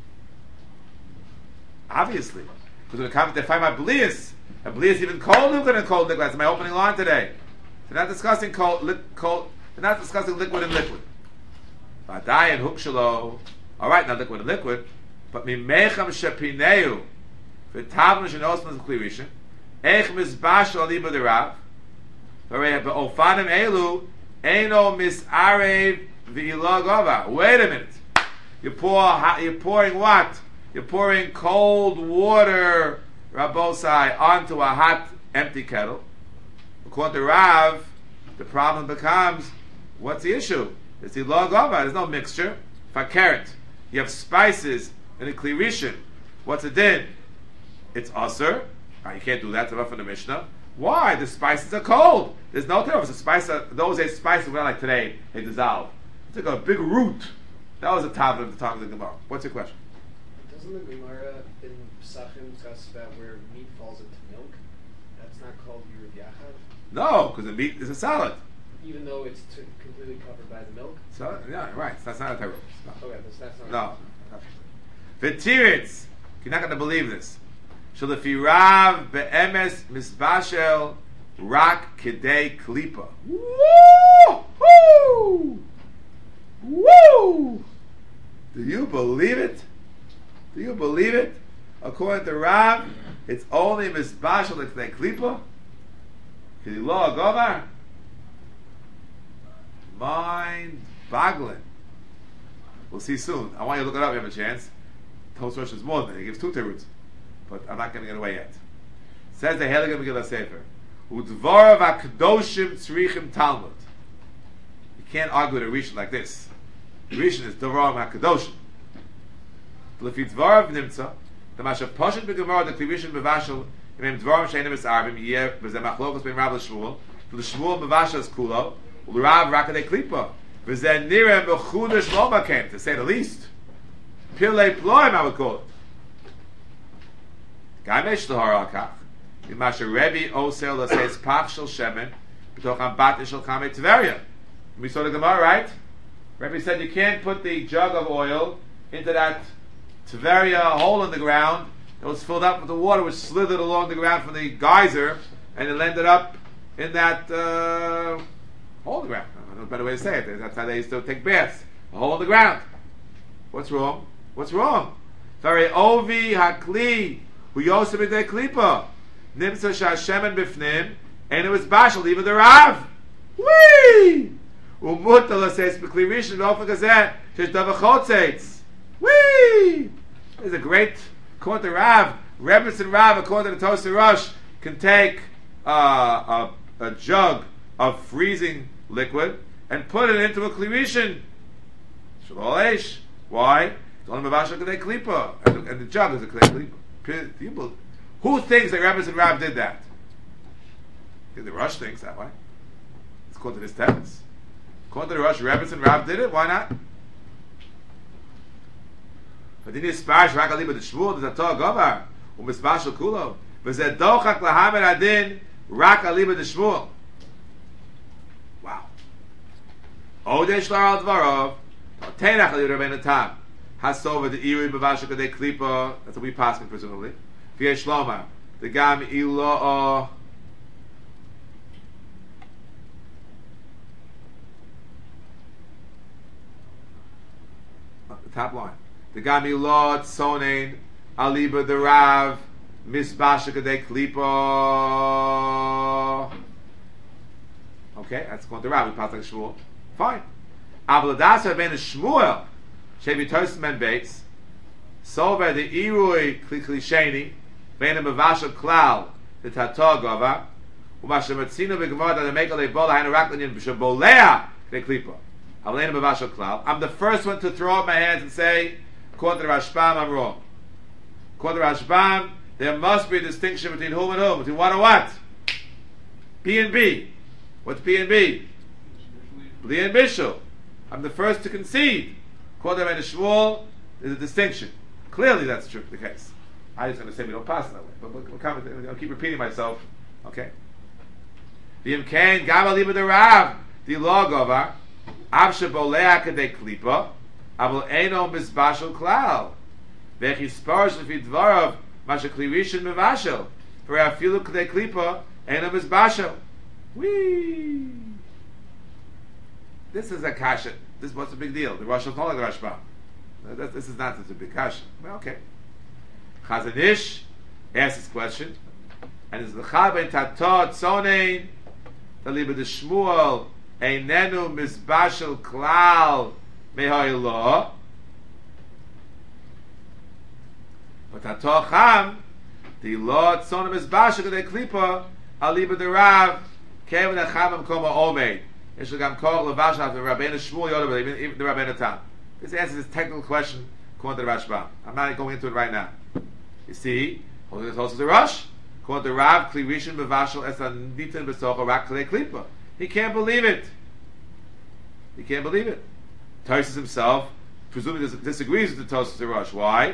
Obviously, because when it comes to find my blias, and blias even cold liquid and cold liquid. That's my opening line today. They're not discussing cold, li- cold. They're not discussing liquid and liquid. Vadai and hukshalo. All right, not liquid and liquid, but mimecham shepineu v'tavim shenosman klirishin ech mizbash aliba derav v'rei be'ofanim elu eino misarev v'ilagova. Wait a minute. You pour. You're pouring what? You're pouring cold water, Rabosai, onto a hot, empty kettle. According to Rav, the problem becomes, what's the issue? It's the log over. There's no mixture. Fakeret. You have spices in a klirishin. What's it din? It's usr. Oh, you can't do that. It's enough in the Mishnah. Why? The spices are cold. There's no difference. The spice, those eight spices, we're like today, they dissolve. It's like a big root. That was a topic of the talk of the Gemara. What's your question? Doesn't the Gemara in Pesachim discuss about where meat falls into milk? That's not called Yeruv Yachad? No, because the meat is a salad. Even though it's t- completely covered by the milk? So, yeah, right. That's not a terror. No. Okay, that's, that's not... No. V'tiritz. You're not going to believe this. Shalafi Rav be'emes misbashel rak kedei klipa. Woo! Woo! Woo! Do you believe it? Do you believe it? According to Rav, it's only misbashel kedei klipa. Kedilo agovar. Mind-boggling. We'll see soon. I want you to look it up if you have a chance. Tosfos Rosh is more than that. He gives two teruts. But I'm not going to get away yet. Says the Heilige Megillah Sefer. Udvarav HaKadoshim Tzrichim Talmud. You can't argue with a Rishon like this. The Rishon is Dvarav HaKadoshim. L'fi Dvarav Nimtza, the Mashav Poshet B'Gemara, the Klivishin B'Vashel, Yemem Dvarav Sheinem Esarvim, Yeh, V'zeh Machlokos Ben Rav L'Shmuel, L'Shmuel B'Vashel Kulo, L'Rav Rakadei Klipa, V'zeh Nirem B'Chudash Lomakem, to say the least. Pirlei Ploim, I would call it. Gamesh L'Har Al-Kach, Ymasha Rebbe Osel L'Seis Pach Shel Shemen, B'toch Ambat Shel Kamei Tveria. We saw the Gemara, right? Rebbe said you can't put the jug of oil into that Tveria hole in the ground that was filled up with the water, which slithered along the ground from the geyser, and it ended up in that uh, hole in the ground. I don't know a better way to say it. That's how they used to take baths. A hole in the ground. What's wrong? What's wrong? Very ovi hakli hu yosem b'dei klipa nimsa shashemen b'fnim and it was bashal even the Rav. Whee! Umuta says b'kli rishon v'ofen gazet shesh davachotzeitz. Whee! There's a great according to Rav. Rebbe and Rav according to the Tosfos Rosh can take uh, a, a jug of freezing liquid and put it into a kli rishon. Shalosh. Why? It's only mavashal kedei klipa, and the, and the jug is a kedei klipa. Who thinks that Rebbe and Rav did that? The Rosh thinks that way. It's called to this text. According to the Rosh, Rebbe and Rav did it. Why not? But then you sparish rak aliba the shmuel the tator govar u'misbashal kulo v'zeh dochak lahamed adin rak aliba the shmuel. Wow. Odei shlar al dvarov tenach ali Rabbeinu Tam hasova the iri b'vashal kedei klipa. That's what we pass presumably. V'yesh lomar the gam ilo. The top line. The Gami Lord Sonain Aliba the Rav Misbasha Kadei Klipa. Okay, that's going to Rav. We pass like Shmuel. Fine. Avladasa ben Shmuel Shevi Tosim ben Beis. So by the Irui Klisheni ben Mavasha Klal the Tator Gova Umasha Matzino Begavah that make a Bola Hanaraklian Bishabolea Kadei Klipa. I'm the first one to throw up my hands and say, According to the Rashbam, I'm wrong. According to the Rashbam, there must be a distinction between whom and whom, between what and what. P and B. What's P and B? Bli and Bishul. I'm the first to concede. According to Rabbeinu Shmuel, there's a distinction. Clearly, that's true. The case. I'm just going to say we don't pass that way, but we'll, we'll come, I'll keep repeating myself. Okay. The Imkain Gaba Liba the Rav the Logover Avshe Bolea Kadei Klipa Abel Eino Mizbashel Klal Vechi Sparish Lefi Dvarav Masha Klirishin Mevashel for Afilu Kadei Klipa Eino Mizbashel. Whee! This is a kasha. This what's a big deal. The Rosh Hashanah like the Rashba. This is not such a big kasha. Well, okay. Chazon Ish asks this question, and it's the Chaben Tatot Tzonein Taliba de Shmuel Einenu Mizbashel Klal Mehoylo. But Tatot Cham the Lord Tzon Mizbashel Kadei Klipa Aliba de Rav Kevin Achamim Koma Omeid. It should come called Lavash after Rabbeinu Shmuel Yodav, even, even the Rabbeinu Tam. This answers this technical question according to the Rashbam. I'm not going into it right now. You see, holding this also the Rosh, according to Rav Kli Rishon Bevashel Esan Nitin Besocha Rak Klei Klipa. He can't believe it. He can't believe it. Tosfos himself presumably dis- disagrees with the Tosfos the Rosh. Why?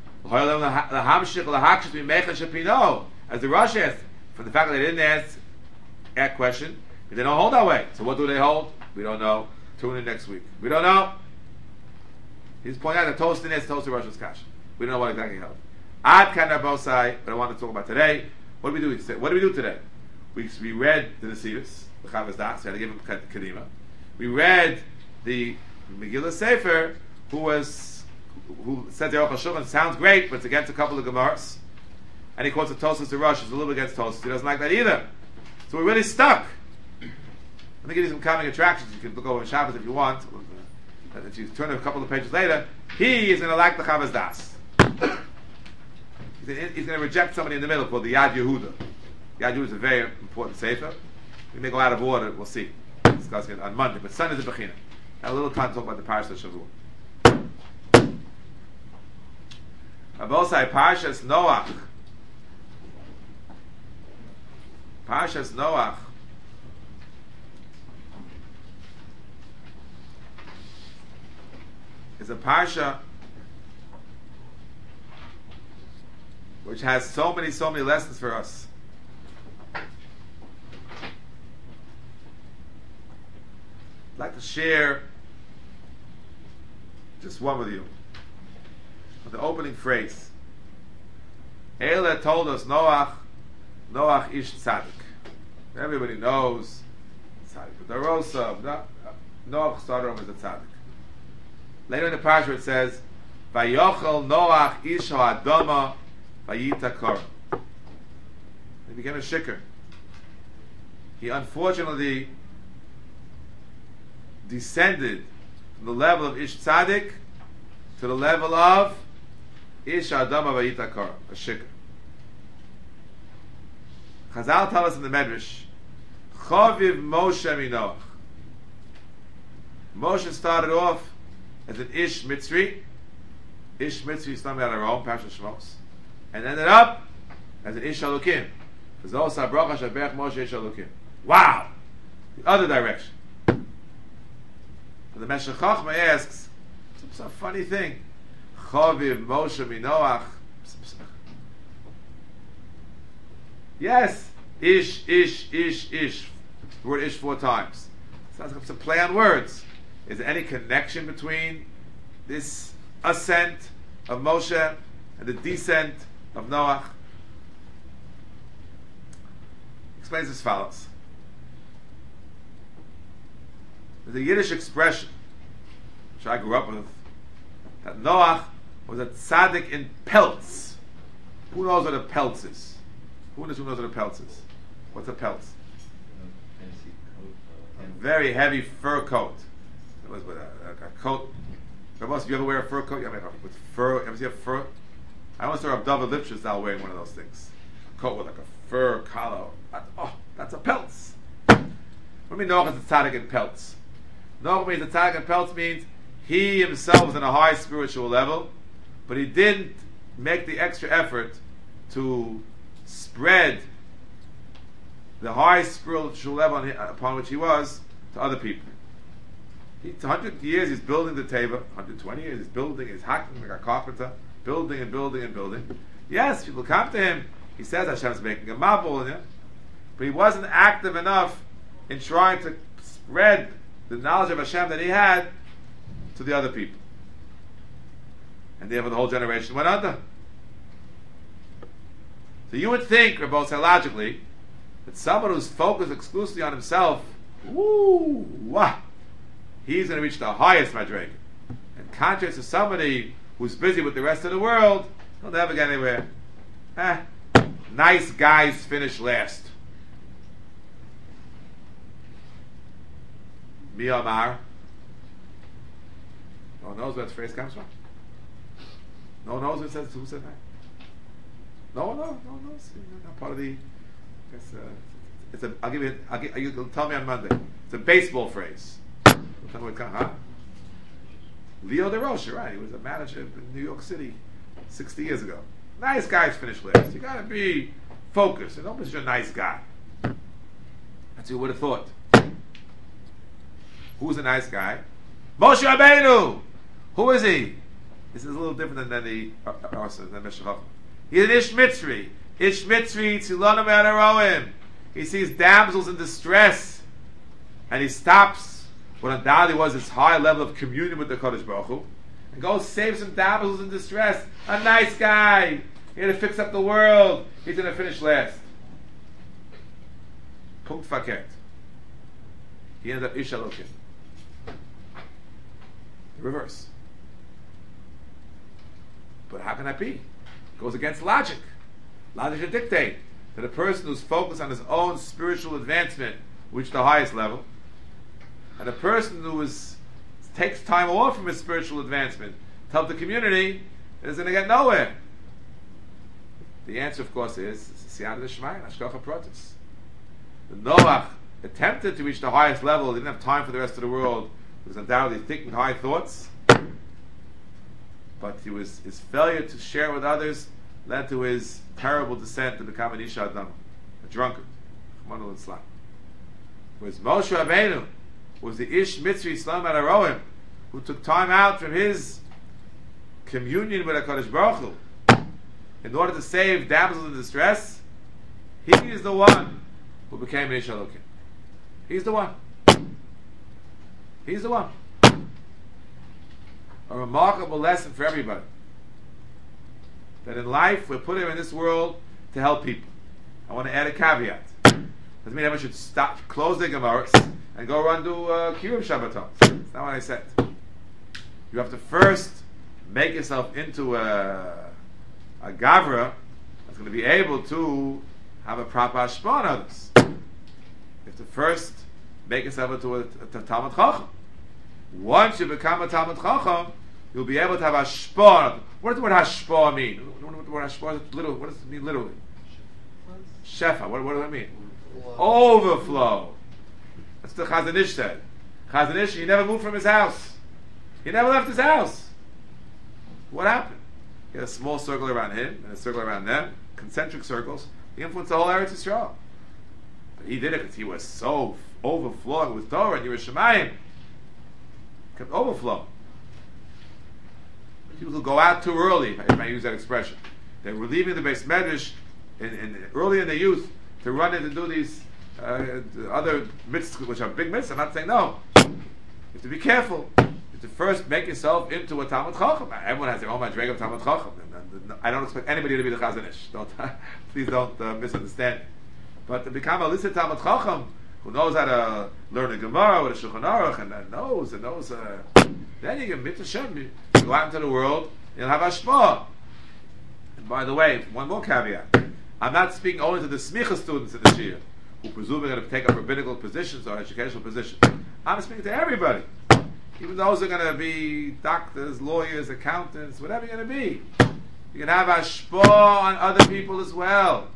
As the Rosh asked, from the fact that they didn't ask that question, they don't hold that way. So what do they hold? We don't know. Tune in next week. We don't know. He's pointing out that Tosfos didn't ask Tosfos the Rosh's kasha. We don't know what exactly held. Ad kan Rabosai, but I want to talk about today. What do we do today? What do we do today? We, we read the Nesivos, the Chavos Das, we had to give him Kedima. We read the Megillah Sefer, who was who said the Aruch HaShulchan sounds great, but it's against a couple of Gemaras. And he quotes the Tosfos the Rosh, it's a little bit against Tosfos. He doesn't like that either. So we're really stuck. Let me give you some calming attractions. You can look over in Shabbos if you want. And if you turn a couple of pages later, he is going to like the Chavos Das. He's going to reject somebody in the middle called the Yad Yehuda. Yad Yehuda is a very important sefer. We may go out of order. We'll see. We'll discuss it on Monday. But Sunday is a Bechina. Have a little time to talk about the Parashat of Shavuot. Abosai Parshas Noach. Parshas Noach. Is a parsha which has so many, so many lessons for us. I'd like to share just one with you. The opening phrase. Eila told us Noach, Noach ish tzaddik. Everybody knows tzaddik. But the Rosa, Noach started off as a tzaddik. Later in the parasha it says, "Vayochel Noach ish ha'adama vayita kor." He became a shikar. He unfortunately descended from the level of ish tzaddik to the level of ish ha'adama vayita kor, a shikar. Chazal tell us in the Medrash, Chaviv Moshe minoach. Moshe started off as an Ish Mitzri. Ish Mitzri started out of Rome, Parashat Shmos, and ended up as an Ish Halukim. There's Bracha Shaberach Moshe Ish Halukim. Wow! The other direction. And the Meshech Chochmah asks, it's a funny thing. Chaviv Moshe minoach. Yes, Ish, Ish, Ish, Ish. The word Ish four times. Sounds like it's a play on words. Is there any connection between this ascent of Moshe and the descent of Noach? Explains as follows. There's a Yiddish expression, which I grew up with, that Noach was a tzaddik in pelts. Who knows what a pelts is? Who knows who knows what a pelts is? What's a pelts? A very heavy fur coat. It was with a, a, a coat. If you ever wear a fur coat, you ever with fur. Ever see a fur? I once saw David Lipschitz style wearing one of those things. A coat with like a fur collar. Oh, that's a pelts. What do you mean Noach is a tzaddik in pelts? Noach means a tzaddik in pelts means he himself is on a high spiritual level, but he didn't make the extra effort to spread the high spiritual level upon which he was to other people. He, one hundred years he's building the teva, one hundred twenty years he's building, he's hacking like a carpenter, building and building and building. Yes, people come to him, he says Hashem's making a mabul, yeah? But he wasn't active enough in trying to spread the knowledge of Hashem that he had to the other people. And therefore the whole generation went under. So you would think, Rabbi, logically, that someone who's focused exclusively on himself, woo, wah, he's going to reach the highest madrega. And contrary to somebody who's busy with the rest of the world, he'll never get anywhere. Eh, nice guys finish last. Mi Amar. No one knows where this phrase comes from. No one knows who says who said that. No one knows. No one knows. You're not part of the. It's a, it's a. I'll give you. I'll give, you'll tell me on Monday. It's a baseball phrase. Tell me what it comes. Huh? Leo DeRocha, right? He was a manager in New York City sixty years ago. Nice guys finish last. You got to be focused. And don't be a nice guy. That's what you would have thought. Who's a nice guy? Moshe Rabbeinu. Who is he? This is a little different than the Arsa, than Meshach. He's an Ish Mitzri. Ish Mitzri Tzilonam Adaroim. He sees damsels in distress, and he stops what undoubtedly was his high level of communion with the Kodesh Baruch Hu, and goes save some damsels in distress. A nice guy. He's going to fix up the world. He's going to finish last. Punkt verkehrt. He ended up Ish Elokim. The reverse. But how can that be? It goes against logic. Logic should dictate that a person who's focused on his own spiritual advancement reach the highest level, and a person who is takes time off from his spiritual advancement to help the community is going to get nowhere. The answer, of course, is Siyata D'Shmaya, Hashgacha Pratis. The Noach attempted to reach the highest level. He didn't have time for the rest of the world. He was undoubtedly thinking high thoughts, but he was, his failure to share with others led to his terrible descent to become an Isha Adam, a drunkard. Whereas Moshe Rabbeinu was the Ish Mitzri Islam Adaroim, who took time out from his communion with HaKadosh Baruch Hu in order to save damsels in distress. He is the one who became an Ish Elokim. He's the one. He's the one. A remarkable lesson for everybody. That in life, we're put here in this world to help people. I want to add a caveat. Doesn't mean everyone should stop, close their Gemaras, and go run to uh, Kiruv Shabbaton. That's not what I said. You have to first make yourself into a, a Gavra that's going to be able to have a proper hashpah on others. You have to first make yourself into a, a, a Talmud Chacham. Once you become a Talmud Chacham, you'll be able to have hashpah. What does the word hashpah mean? What, the word hashpah is little. What does it mean literally? Shefa. What, what does that mean? Flow. Overflow. That's what the Chazon Ish said. Chazon Ish, he never moved from his house. He never left his house. What happened? He had a small circle around him and a circle around them, concentric circles. He influenced the whole Eretz Yisrael. But he did it because he was so overflowing with Torah and Yerushalayim. Kept overflowing. People who go out too early, if I use that expression. They were leaving the Beis Medrash in, in, early in their youth to run in to do these uh, other mitzvahs, which are big mitzvahs. I'm not saying no. You have to be careful. You have to first make yourself into a Talmud Chacham. Everyone has their own madrega of Talmud Chacham. I don't expect anybody to be the Chazon Ish. Don't, please don't uh, misunderstand. But to become a Lisa Talmud Chacham, who knows how to learn a Gemara with a Shulchan Aruch, and that knows, and knows, uh, then you can mitzvah Shem, you go out into the world, you'll have hashpah. And by the way, one more caveat. I'm not speaking only to the smicha students in the Shia, who presumably are going to take up rabbinical positions or educational positions. I'm speaking to everybody. Even those who are going to be doctors, lawyers, accountants, whatever you're going to be. You can have hashpah on other people as well.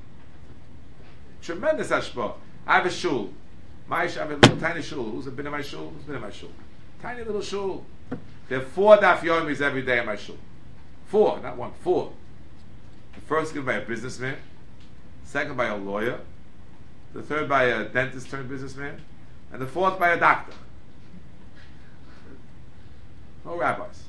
Tremendous hashpah. I have a shul. My shul, I have a little tiny shul. Who's been in my shul? Who's been in my shul? Tiny little shul. There are four daf yomis every day in my shul. Four, not one, four. The first given by a businessman, second by a lawyer, the third by a dentist turned businessman, and the fourth by a doctor. No rabbis.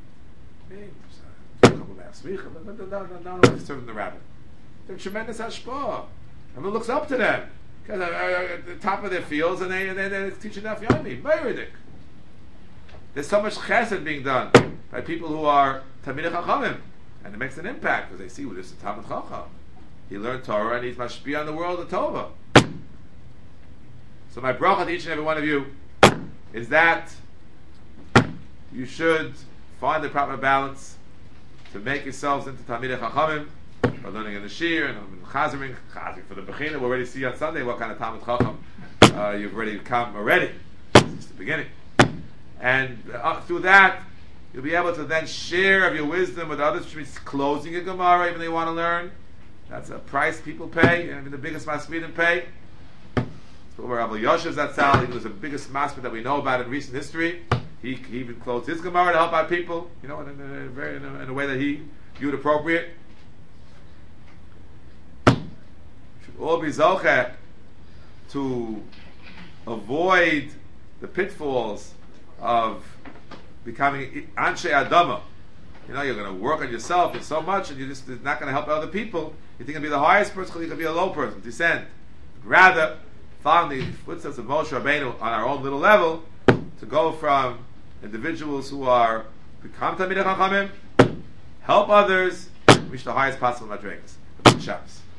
A couple of asmicha, but no, no, no, no, serving the rabbi. They're tremendous hashpah. Everyone looks up to them. Because they're at the top of their fields, and they, they, they're teaching Daf Yomi. Meridik. There's so much chesed being done by people who are Talmidei Chachamim, and it makes an impact because they see, well, this is a Talmid Chacham. He learned Torah, and he's mashpia on the world of Tova. So my bracha to each and every one of you is that you should find the proper balance to make yourselves into Talmidei Chachamim by learning in the Shir and Chazering, Chazering for the Bechina. We'll already see on Sunday what kind of Talmid Chacham uh, you've already come already. Since the beginning. And uh, through that, you'll be able to then share of your wisdom with others, which means closing a Gemara even they want to learn. That's a price people pay, and even the biggest masmidim pay. So where Rabbi Yosef Zatzal, he was the biggest masmid that we know about in recent history. He, he even closed his Gemara to help out people, you know, in, in, a, very, in, a, in a way that he viewed appropriate. Should all be zocheh to avoid the pitfalls of becoming anshe adama. You know, you're going to work on yourself so much, and you're just you're not going to help other people. You think you'll be the highest person, you can be a low person, descend. Rather, following the footsteps of Moshe Rabbeinu on our own little level, to go from individuals who are become Talmidei Chachamim, help others, reach the highest possible madrigas. Shabbos.